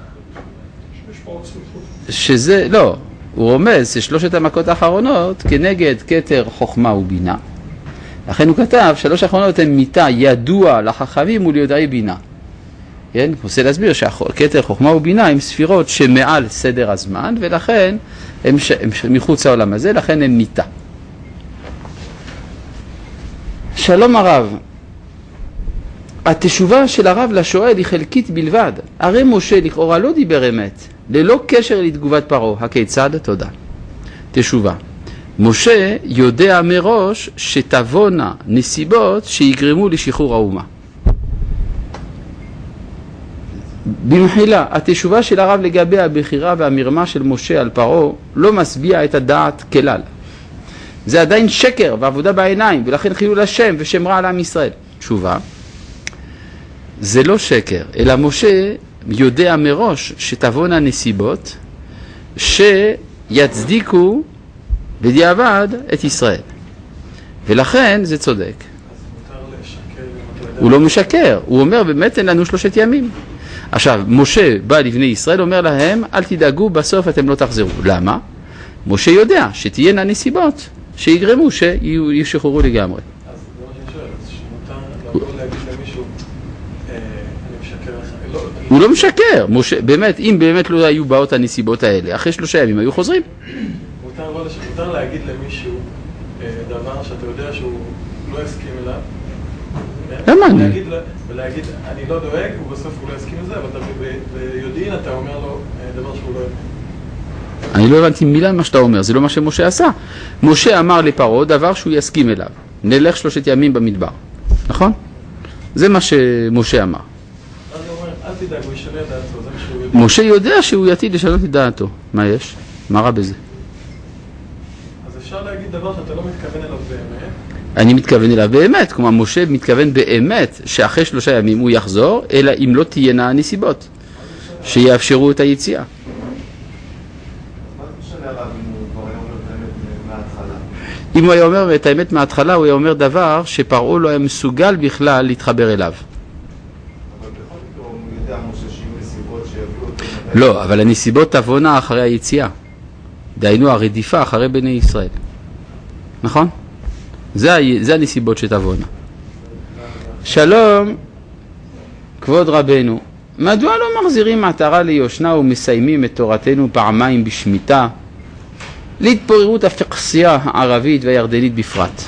שזה, לא, הוא רומז ששלושת המכות האחרונות כנגד כתר חוכמה ובינה. לכן הוא כתב, שלוש האחרונות הן מיתה ידוע לחכמים וליודעי בינה. כן? הוא רוצה להסביר שכתר חוכמה ובינה הם ספירות שמעל סדר הזמן, ולכן הם, ש... הם מחוץ לעולם הזה, לכן הם מיתה. שלום הרב, התשובה של הרב לשואל היא חלקית בלבד. הרי משה לכאורה לא דיבר אמת, ללא קשר לתגובת פרעה. הכיצד? תודה. תשובה. משה יודע מראש שתבונה נסיבות שיגרמו לשחרור האומה. במחילה, התשובה של הרב לגבי הבחירה והמרמה של משה על פרעה לא משביע את הדעת כלל. זה עדיין שקר ועבודה בעיניים, ולכן חילול השם ושם רע על עם ישראל. תשובה, זה לא שקר, אלא משה יודע מראש שתבונה נסיבות שיצדיקו בדיעבד את ישראל. ולכן זה צודק. אז מותר לשקר הוא לא משקר, הוא אומר באמת אין לנו שלושת ימים. עכשיו, משה בא לבני ישראל, אומר להם, אל תדאגו, בסוף אתם לא תחזרו. למה? משה יודע שתהיינה נסיבות שיגרמו שישחררו לגמרי. אז זה מה שאני שואל, אז שמותר לבוא להגיד למישהו, אני משקר לך. הוא לא משקר, משה, באמת, אם באמת לא היו באות הנסיבות האלה, אחרי שלושה ימים היו חוזרים. מותר להגיד למישהו דבר שאתה יודע שהוא לא הסכים אליו. למה אני? ולהגיד, אני לא דואג, ובסוף הוא לא הסכים לזה, אבל ביודעין אתה אומר לו דבר שהוא לא יודע. אני לא הבנתי מילה מה שאתה אומר, זה לא מה שמשה עשה. משה אמר לפרעה דבר שהוא יסכים אליו. נלך שלושת ימים במדבר. נכון? זה מה שמשה אמר. אז הוא אומר, אל תדאג, הוא ישנה את דעתו, זה מה שהוא יודע. משה יודע שהוא יתיד לשנות את דעתו. מה יש? מה רע בזה? אז אפשר להגיד דבר שאתה לא מתכוון אליו באמת. אני מתכוון אליו באמת, כלומר משה מתכוון באמת שאחרי שלושה ימים הוא יחזור, אלא אם לא תהיינה הנסיבות שיאפשרו את היציאה. אם הוא היה אומר את האמת מההתחלה, הוא היה אומר דבר שפרעה לא היה מסוגל בכלל להתחבר אליו. אבל בכל מקרה הוא יודע משה שיהיו נסיבות שיביאו אותו... לא, אבל הנסיבות תבואנה אחרי היציאה. דהיינו הרדיפה אחרי בני ישראל. נכון? זה, זה הנסיבות שתבואנה. שלום, כבוד רבנו. מדוע לא מחזירים מטרה ליושנה ומסיימים את תורתנו פעמיים בשמיטה? להתפוררות הפקסיה הערבית והירדנית בפרט.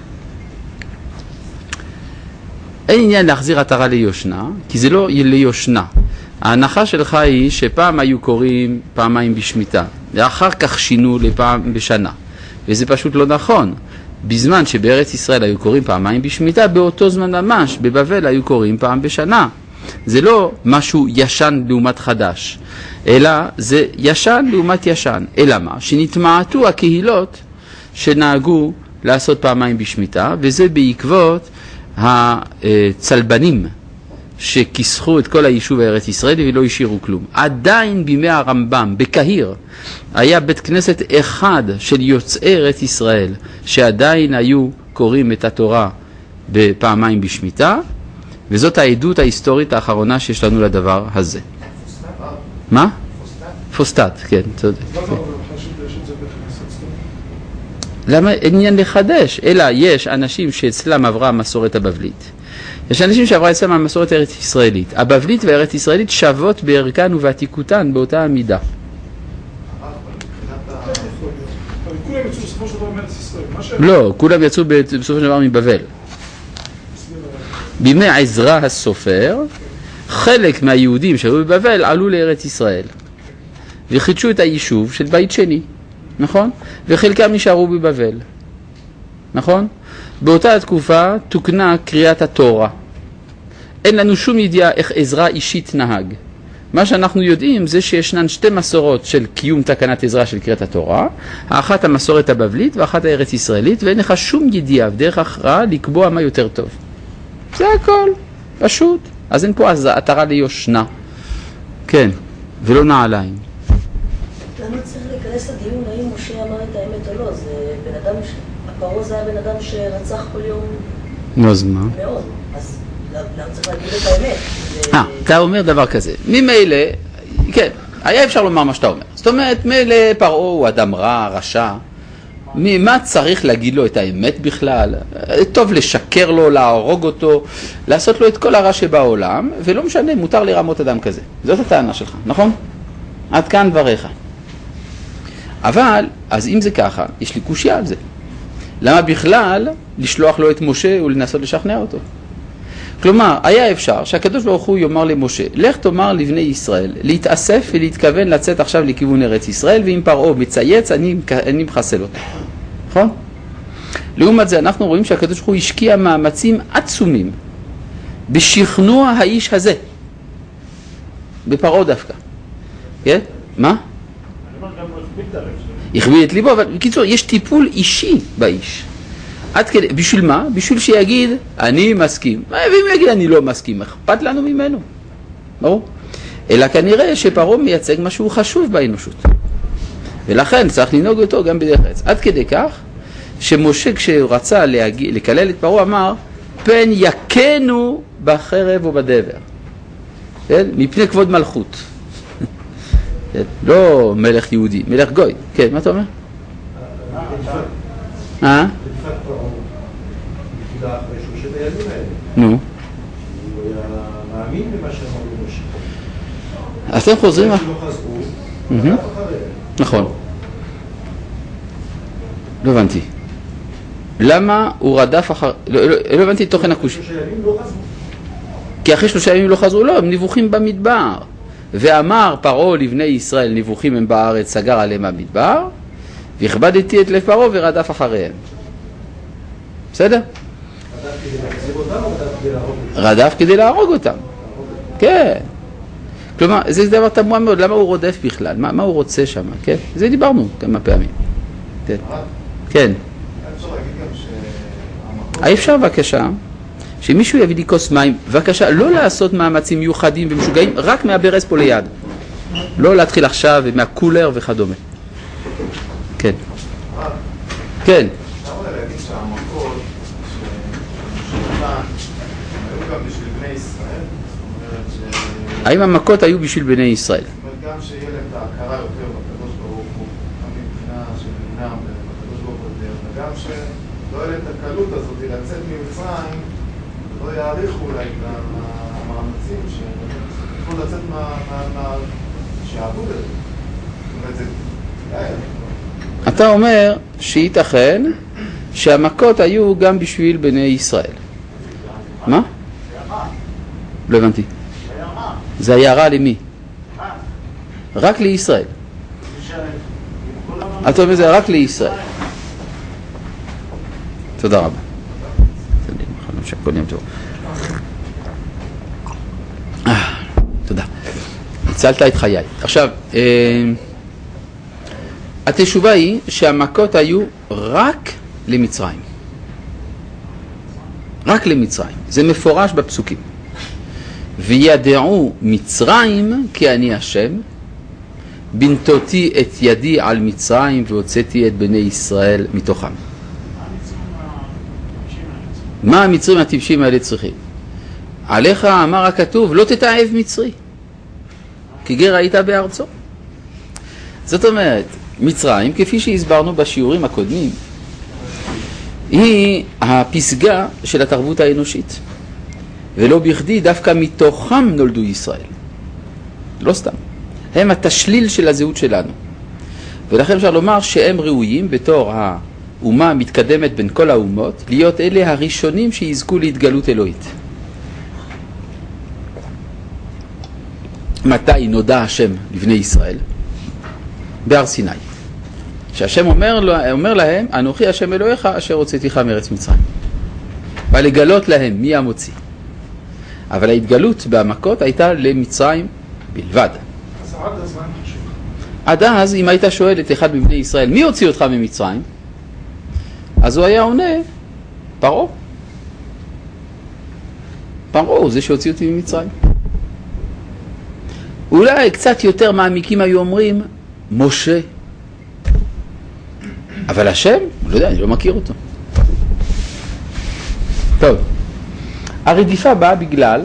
אין עניין להחזיר עטרה ליושנה, כי זה לא ליושנה. ההנחה שלך היא שפעם היו קוראים פעמיים בשמיטה, ואחר כך שינו לפעם בשנה. וזה פשוט לא נכון. בזמן שבארץ ישראל היו קוראים פעמיים בשמיטה, באותו זמן ממש, בבבל היו קוראים פעם בשנה. זה לא משהו ישן לעומת חדש, אלא זה ישן לעומת ישן. אלא מה? שנתמעטו הקהילות שנהגו לעשות פעמיים בשמיטה, וזה בעקבות הצלבנים שכיסחו את כל היישוב הארץ ישראל ולא השאירו כלום. עדיין בימי הרמב"ם בקהיר היה בית כנסת אחד של יוצאי ארץ ישראל שעדיין היו קוראים את התורה בפעמיים בשמיטה, וזאת העדות ההיסטורית האחרונה שיש לנו לדבר הזה. מה? פוסטט, כן, צודק. למה אין עניין לחדש? אלא יש אנשים שאצלם עברה המסורת הבבלית. יש אנשים שעברה אצלם המסורת הארץ ישראלית. הבבלית והארץ ישראלית שוות בערכן ובעתיקותן באותה המידה. כולם יצאו בסופו של דבר מארץ ישראל. לא, כולם יצאו בסופו של דבר מבבל. בימי עזרא הסופר, חלק מהיהודים שהיו בבבל עלו לארץ ישראל וחידשו את היישוב של בית שני, נכון? וחלקם נשארו בבבל, נכון? באותה התקופה תוקנה קריאת התורה. אין לנו שום ידיעה איך עזרא אישית נהג. מה שאנחנו יודעים זה שישנן שתי מסורות של קיום תקנת עזרא של קריאת התורה, האחת המסורת הבבלית ואחת הארץ ישראלית, ואין לך שום ידיעה ודרך הכרעה לקבוע מה יותר טוב. זה הכל, פשוט. אז אין פה אז עטרה ליושנה. כן, ולא נעליים. למה צריך להיכנס לדיון האם משה אמר את האמת או לא? זה בן אדם, הפרעה זה היה בן אדם שרצח כל יום אז מה? מאוד. אז למה צריך להגיד את האמת? אה, אתה אומר דבר כזה. ממילא, כן, היה אפשר לומר מה שאתה אומר. זאת אומרת, מילא פרעה הוא אדם רע, רשע. מה צריך להגיד לו את האמת בכלל? טוב לשקר לו, להרוג אותו, לעשות לו את כל הרע שבעולם, ולא משנה, מותר לרמות אדם כזה. זאת הטענה שלך, נכון? עד כאן דבריך. אבל, אז אם זה ככה, יש לי קושיה על זה. למה בכלל לשלוח לו את משה ולנסות לשכנע אותו? כלומר, היה אפשר שהקדוש ברוך הוא יאמר למשה, לך תאמר לבני ישראל, להתאסף ולהתכוון לצאת עכשיו לכיוון ארץ ישראל, ואם פרעה מצייץ, אני, אני מחסל אותו. נכון? לעומת זה, אנחנו רואים שהקדוש ברוך הוא השקיע מאמצים עצומים בשכנוע האיש הזה, בפרעה דווקא. כן? מה? הכביד את ליבו, אבל בקיצור, יש טיפול אישי באיש. עד כדי, בשביל מה? בשביל שיגיד, אני מסכים. ואם יגיד, אני לא מסכים, אכפת לנו ממנו. ברור? אלא כנראה שפרעה מייצג משהו חשוב באנושות. ולכן צריך לנהוג אותו גם בדרך ארץ. עד כדי כך, שמשה כשהוא רצה להגיע, לקלל את פרעה, אמר, פן יקנו בחרב ובדבר. כן? מפני כבוד מלכות. כן? לא מלך יהודי, מלך גוי. כן, מה אתה אומר? אה? נו. הוא היה מאמין במה שאמרו משה. אתם חוזרים? נכון. לא הבנתי. למה הוא רדף אחר... לא הבנתי את תוכן הקושי. כי אחרי שלושה ימים לא חזרו, לא, הם נבוכים במדבר. ואמר פרעה לבני ישראל, נבוכים הם בארץ, סגר עליהם המדבר, והכבדתי את לב פרעה ורדף אחריהם. בסדר? רדף כדי להרוג אותם. כן. כלומר, זה דבר תמוה מאוד, למה הוא רודף בכלל? מה, מה הוא רוצה שם? כן? זה דיברנו כמה פעמים. כן. כן. אפשר בבקשה שמישהו יביא לי כוס מים, בבקשה לא לעשות מאמצים מיוחדים ומשוגעים, רק מהברז פה ליד. לא להתחיל עכשיו מהקולר וכדומה. כן. כן. האם המכות היו בשביל בני ישראל? גם שיהיה להם את ההכרה יותר בקדוש ברוך הוא, גם מבחינה של אמונם בקדוש ברוך הוא, וגם שלא יהיה להם את הקלות הזאת לצאת ממצרים, ולא יעריכו אולי את המאמצים שיכולו לצאת מהשעבוד הזה. אתה אומר שייתכן שהמכות היו גם בשביל בני ישראל. מה? לא הבנתי. זה היה רע למי? רק לישראל. אתה אומר זה רק לישראל. תודה רבה. תודה. הצלת את חיי. עכשיו, התשובה היא שהמכות היו רק למצרים. רק למצרים. זה מפורש בפסוקים. וידעו מצרים כי אני השם, בנתותי את ידי על מצרים והוצאתי את בני ישראל מתוכם. מה המצרים הטיפשים האלה צריכים? עליך אמר הכתוב לא תתעב מצרי כי גר היית בארצו. זאת אומרת, מצרים, כפי שהסברנו בשיעורים הקודמים, היא הפסגה של התרבות האנושית. ולא בכדי דווקא מתוכם נולדו ישראל. לא סתם. הם התשליל של הזהות שלנו. ולכן אפשר לומר שהם ראויים בתור האומה המתקדמת בין כל האומות, להיות אלה הראשונים שיזכו להתגלות אלוהית. מתי נודע השם לבני ישראל? בהר סיני. שהשם אומר, אומר להם, אנוכי השם אלוהיך אשר הוצאתיך מארץ מצרים. ולגלות להם מי המוציא. אבל ההתגלות במכות הייתה למצרים בלבד. אז עד אז מה חשוב? עד אז, אם היית שואל את אחד מבני ישראל, מי הוציא אותך ממצרים? אז הוא היה עונה, פרעה. פרעה הוא זה שהוציא אותי ממצרים. אולי קצת יותר מעמיקים היו אומרים, משה. אבל השם, לא יודע, אני לא מכיר אותו. טוב. הרדיפה באה בגלל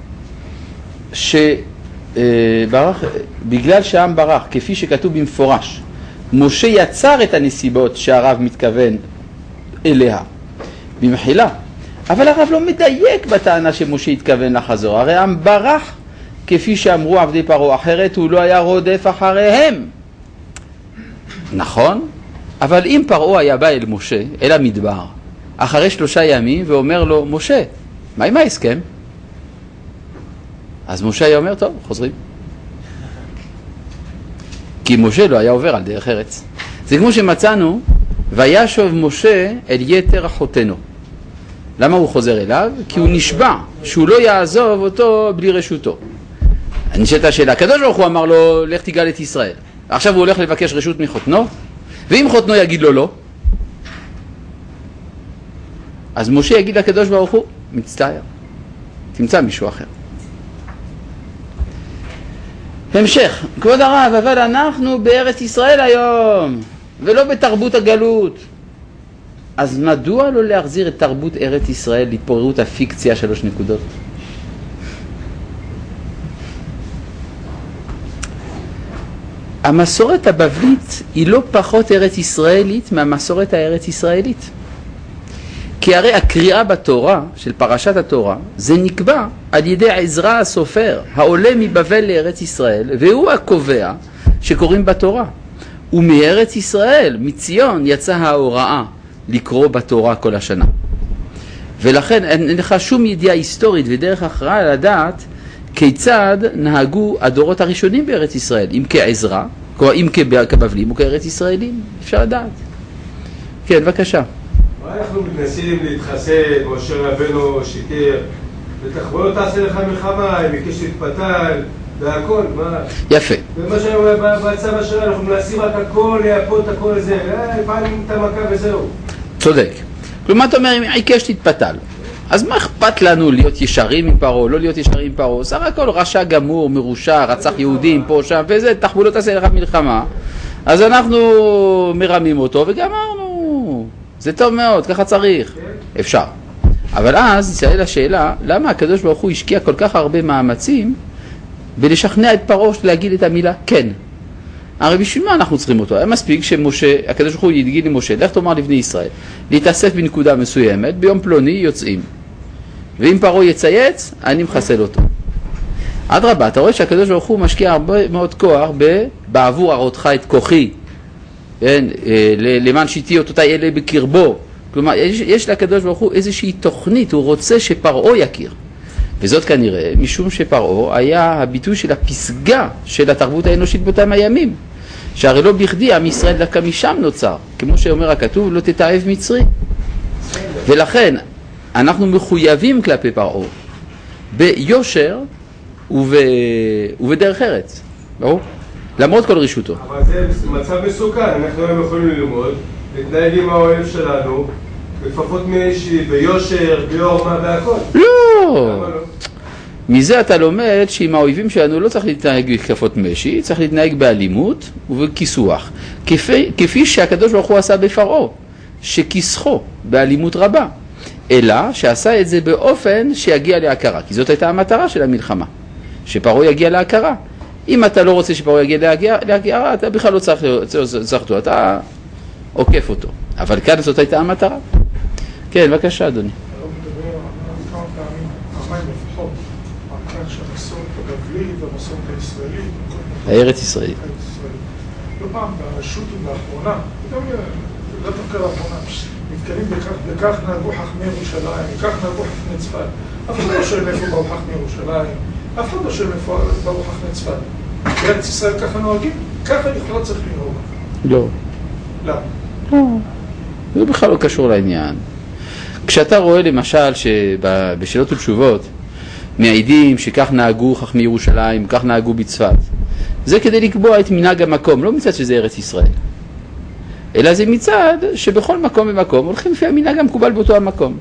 שברח, בגלל שהעם ברח, כפי שכתוב במפורש, משה יצר את הנסיבות שהרב מתכוון אליה במחילה, אבל הרב לא מדייק בטענה שמשה התכוון לחזור. הרי העם ברח כפי שאמרו עבדי פרעה, אחרת הוא לא היה רודף אחריהם. נכון? אבל אם פרעה היה בא אל משה, אל המדבר, אחרי שלושה ימים ואומר לו, משה, מה עם ההסכם? אז משה היה אומר, טוב, חוזרים. כי משה לא היה עובר על דרך ארץ. זה כמו שמצאנו, וישוב משה אל יתר אחותינו. למה הוא חוזר אליו? כי הוא נשבע שהוא לא יעזוב אותו בלי רשותו. אני נשאלת השאלה, הקדוש ברוך הוא אמר לו, לך תגאל את ישראל. עכשיו הוא הולך לבקש רשות מחותנו, ואם חותנו יגיד לו לא, אז משה יגיד לקדוש ברוך הוא, מצטער, תמצא מישהו אחר. המשך, כבוד הרב, אבל אנחנו בארץ ישראל היום, ולא בתרבות הגלות. אז מדוע לא להחזיר את תרבות ארץ ישראל להתפוררות הפיקציה שלוש נקודות? המסורת הבבלית היא לא פחות ארץ ישראלית מהמסורת הארץ ישראלית. כי הרי הקריאה בתורה של פרשת התורה זה נקבע על ידי עזרא הסופר העולה מבבל לארץ ישראל, והוא הקובע שקוראים בתורה. ומארץ ישראל, מציון, יצאה ההוראה לקרוא בתורה כל השנה. ולכן אין לך שום ידיעה היסטורית ודרך הכרעה לדעת כיצד נהגו הדורות הראשונים בארץ ישראל, אם כעזרא, אם כבבלים או כארץ ישראלים, אפשר לדעת. כן, בבקשה. מה אנחנו מנסים להתחסד, משה רבנו שיקר, ותחבוא תעשה לך מלחמה, אם יקש להתפתל, והכל, מה? יפה. ומה שאומר בצבא שלנו, אנחנו מנסים רק הכל, להפות הכל זה, פעמים את המכה וזהו. צודק. כלומר, אתה אומר, אם עיקש תתפתל, אז מה אכפת לנו להיות ישרים עם פרעה, לא להיות ישרים עם פרעה? סך הכל רשע גמור, מרושע, רצח יהודים פה, שם, וזה, תחבוא תעשה לך מלחמה. אז אנחנו מרמים אותו וגמרנו. זה טוב מאוד, ככה צריך. אפשר. אבל אז נשאל השאלה, למה הקדוש ברוך הוא השקיע כל כך הרבה מאמצים בלשכנע את פרעה להגיד את המילה כן? הרי בשביל מה אנחנו צריכים אותו? היה מספיק שמשה, הקדוש ברוך הוא יגיד למשה, לך תאמר לבני ישראל, להתאסף בנקודה מסוימת, ביום פלוני יוצאים. ואם פרעה יצייץ, אני מחסל אותו. עד רבה, אתה רואה שהקדוש ברוך הוא משקיע הרבה מאוד כוח בעבור הראותך את כוחי, כן? למען שיתי אותותי אלה בקרבו. כלומר, יש, יש לקדוש ברוך הוא איזושהי תוכנית, הוא רוצה שפרעה יכיר. וזאת כנראה משום שפרעה היה הביטוי של הפסגה של התרבות האנושית באותם הימים. שהרי לא בכדי עם ישראל דווקא משם נוצר, כמו שאומר הכתוב, לא תתאהב מצרי. ולכן אנחנו מחויבים כלפי פרעה ביושר וב... ובדרך ארץ. ברור? למרות כל רשותו. אבל זה מצב מסוכן, אנחנו היום יכולים ללמוד, להתנהג עם האוהב שלנו, בפחות מאישי, ביושר, ביורמה והכל. לא! מזה אתה לומד שעם האויבים שלנו לא צריך להתנהג בכפות משי, צריך להתנהג באלימות ובכיסוח. כפי, כפי שהקדוש ברוך הוא עשה בפרעה, שכיסחו באלימות רבה. אלא שעשה את זה באופן שיגיע להכרה, כי זאת הייתה המטרה של המלחמה, שפרעה יגיע להכרה. אם אתה לא רוצה שפרעה יגיע להכרה, אתה בכלל לא צריך אותו, אתה עוקף אותו. אבל כאן זאת הייתה המטרה. כן, בבקשה אדוני. אני מדבר כמה פעמים, פעמיים לפחות, על כך שהמסורת הבבלית והמסורת הישראלית, הארץ ישראלית. לא פעם, ברשות לאחרונה, גם לא דווקא לאחרונה, נתקלים בכך, בכך נהגו חכמי ירושלים, בכך נהגו חכמי צפת. אף אחד לא שואל איפה באו חכמי ירושלים, אף אחד לא שואל איפה באו חכמי צפת. בארץ ישראל ככה נוהגים, ככה יכולה צריך לנהוג. לא. למה? לא. זה בכלל לא קשור לעניין. כשאתה רואה למשל שבשאלות ותשובות מעידים שכך נהגו חכמי ירושלים, כך נהגו בצפת, זה כדי לקבוע את מנהג המקום, לא מצד שזה ארץ ישראל, אלא זה מצד שבכל מקום ומקום הולכים לפי המנהג המקובל באותו המקום.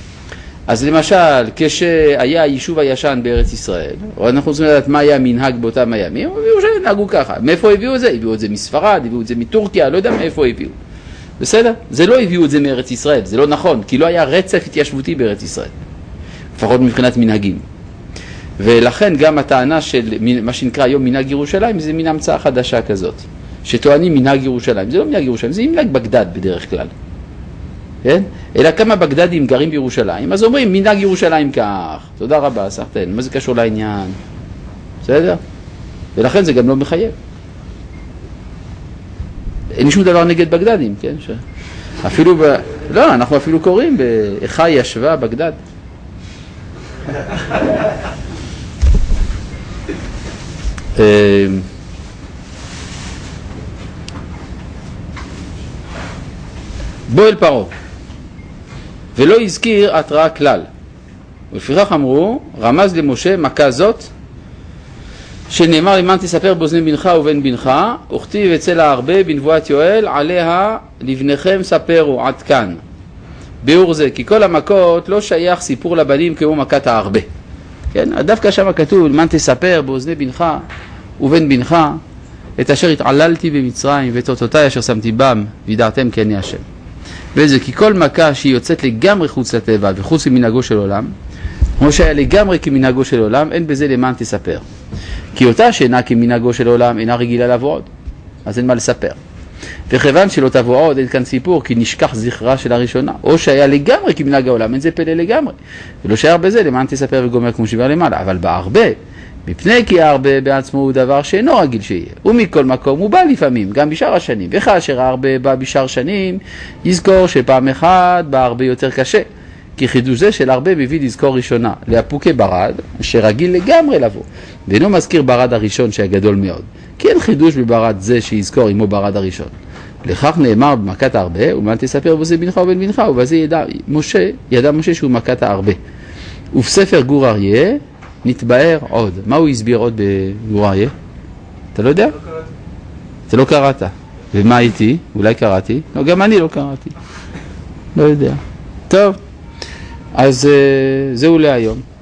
אז למשל, כשהיה היישוב הישן בארץ ישראל, או אנחנו רוצים לדעת מה היה המנהג באותם הימים, בירושלים נהגו ככה. מאיפה הביאו את זה? הביאו את זה מספרד, הביאו את זה מטורקיה, לא יודע מאיפה הביאו. בסדר? זה לא הביאו את זה מארץ ישראל, זה לא נכון, כי לא היה רצף התיישבותי בארץ ישראל, לפחות מבחינת מנהגים. ולכן גם הטענה של מה שנקרא היום מנהג ירושלים, זה מין המצאה חדשה כזאת, שטוענים מנהג ירושלים. זה לא מנהג ירושלים, זה מנהג בגדד בדרך כלל. כן? אלא כמה בגדדים גרים בירושלים, אז אומרים מנהג ירושלים כך. תודה רבה, סחתן, מה זה קשור לעניין? בסדר? ולכן זה גם לא מחייב. אין שום דבר נגד בגדדים, כן? ש... אפילו ב... לא, אנחנו אפילו קוראים באיכה ישבה בגדד. בוא אל פרעה ולא הזכיר התראה כלל, ולפיכך אמרו רמז למשה מכה זאת שנאמר למען תספר באוזני בנך ובן בנך וכתיב אצל ההרבה בנבואת יואל עליה לבניכם ספרו. עד כאן ביאור זה, כי כל המכות לא שייך סיפור לבנים כמו מכת ההרבה, כן? דווקא שם כתוב למען תספר באוזני בנך ובן בנך את אשר התעללתי במצרים ואת אותותיי אשר שמתי בם וידעתם כי אני השם. וזה כי כל מכה שהיא יוצאת לגמרי חוץ לטבע וחוץ ממנהגו של עולם, כמו שהיה לגמרי כמנהגו של עולם, אין בזה למען תספר. כי אותה שאינה כמנהגו של עולם אינה רגילה לבוא עוד, אז אין מה לספר. וכיוון שלא תבוא עוד, אין כאן סיפור, כי נשכח זכרה של הראשונה. או שהיה לגמרי כמנהג העולם, אין זה פלא לגמרי. ולא שהיה בזה למען תספר וגומר כמו שבר למעלה. אבל בהרבה, מפני כי הרבה בעצמו הוא דבר שאינו רגיל שיהיה. ומכל מקום הוא בא לפעמים, גם בשאר השנים. וכאשר הרבה בא בשאר שנים, יזכור שפעם אחת בא הרבה יותר קשה. כי חידוש זה של הרבה מביא לזכור ראשונה, להפוקי ברד, שרגיל לגמרי לבוא. ואינו מזכיר ברד הראשון שהיה גדול מאוד. כי אין חידוש בברד זה שיזכור עמו ברד הראשון. לכך נאמר במכת הרבה, ומען תספר בזה בנך ובן בנך, ובזה ידע משה, ידע משה שהוא מכת הרבה. ובספר גור אריה נתבאר עוד. מה הוא הסביר עוד בגור אריה? אתה לא יודע? אתה לא קראת. ומה איתי? אולי קראתי? לא, גם אני לא קראתי. לא יודע. טוב, אז זהו להיום.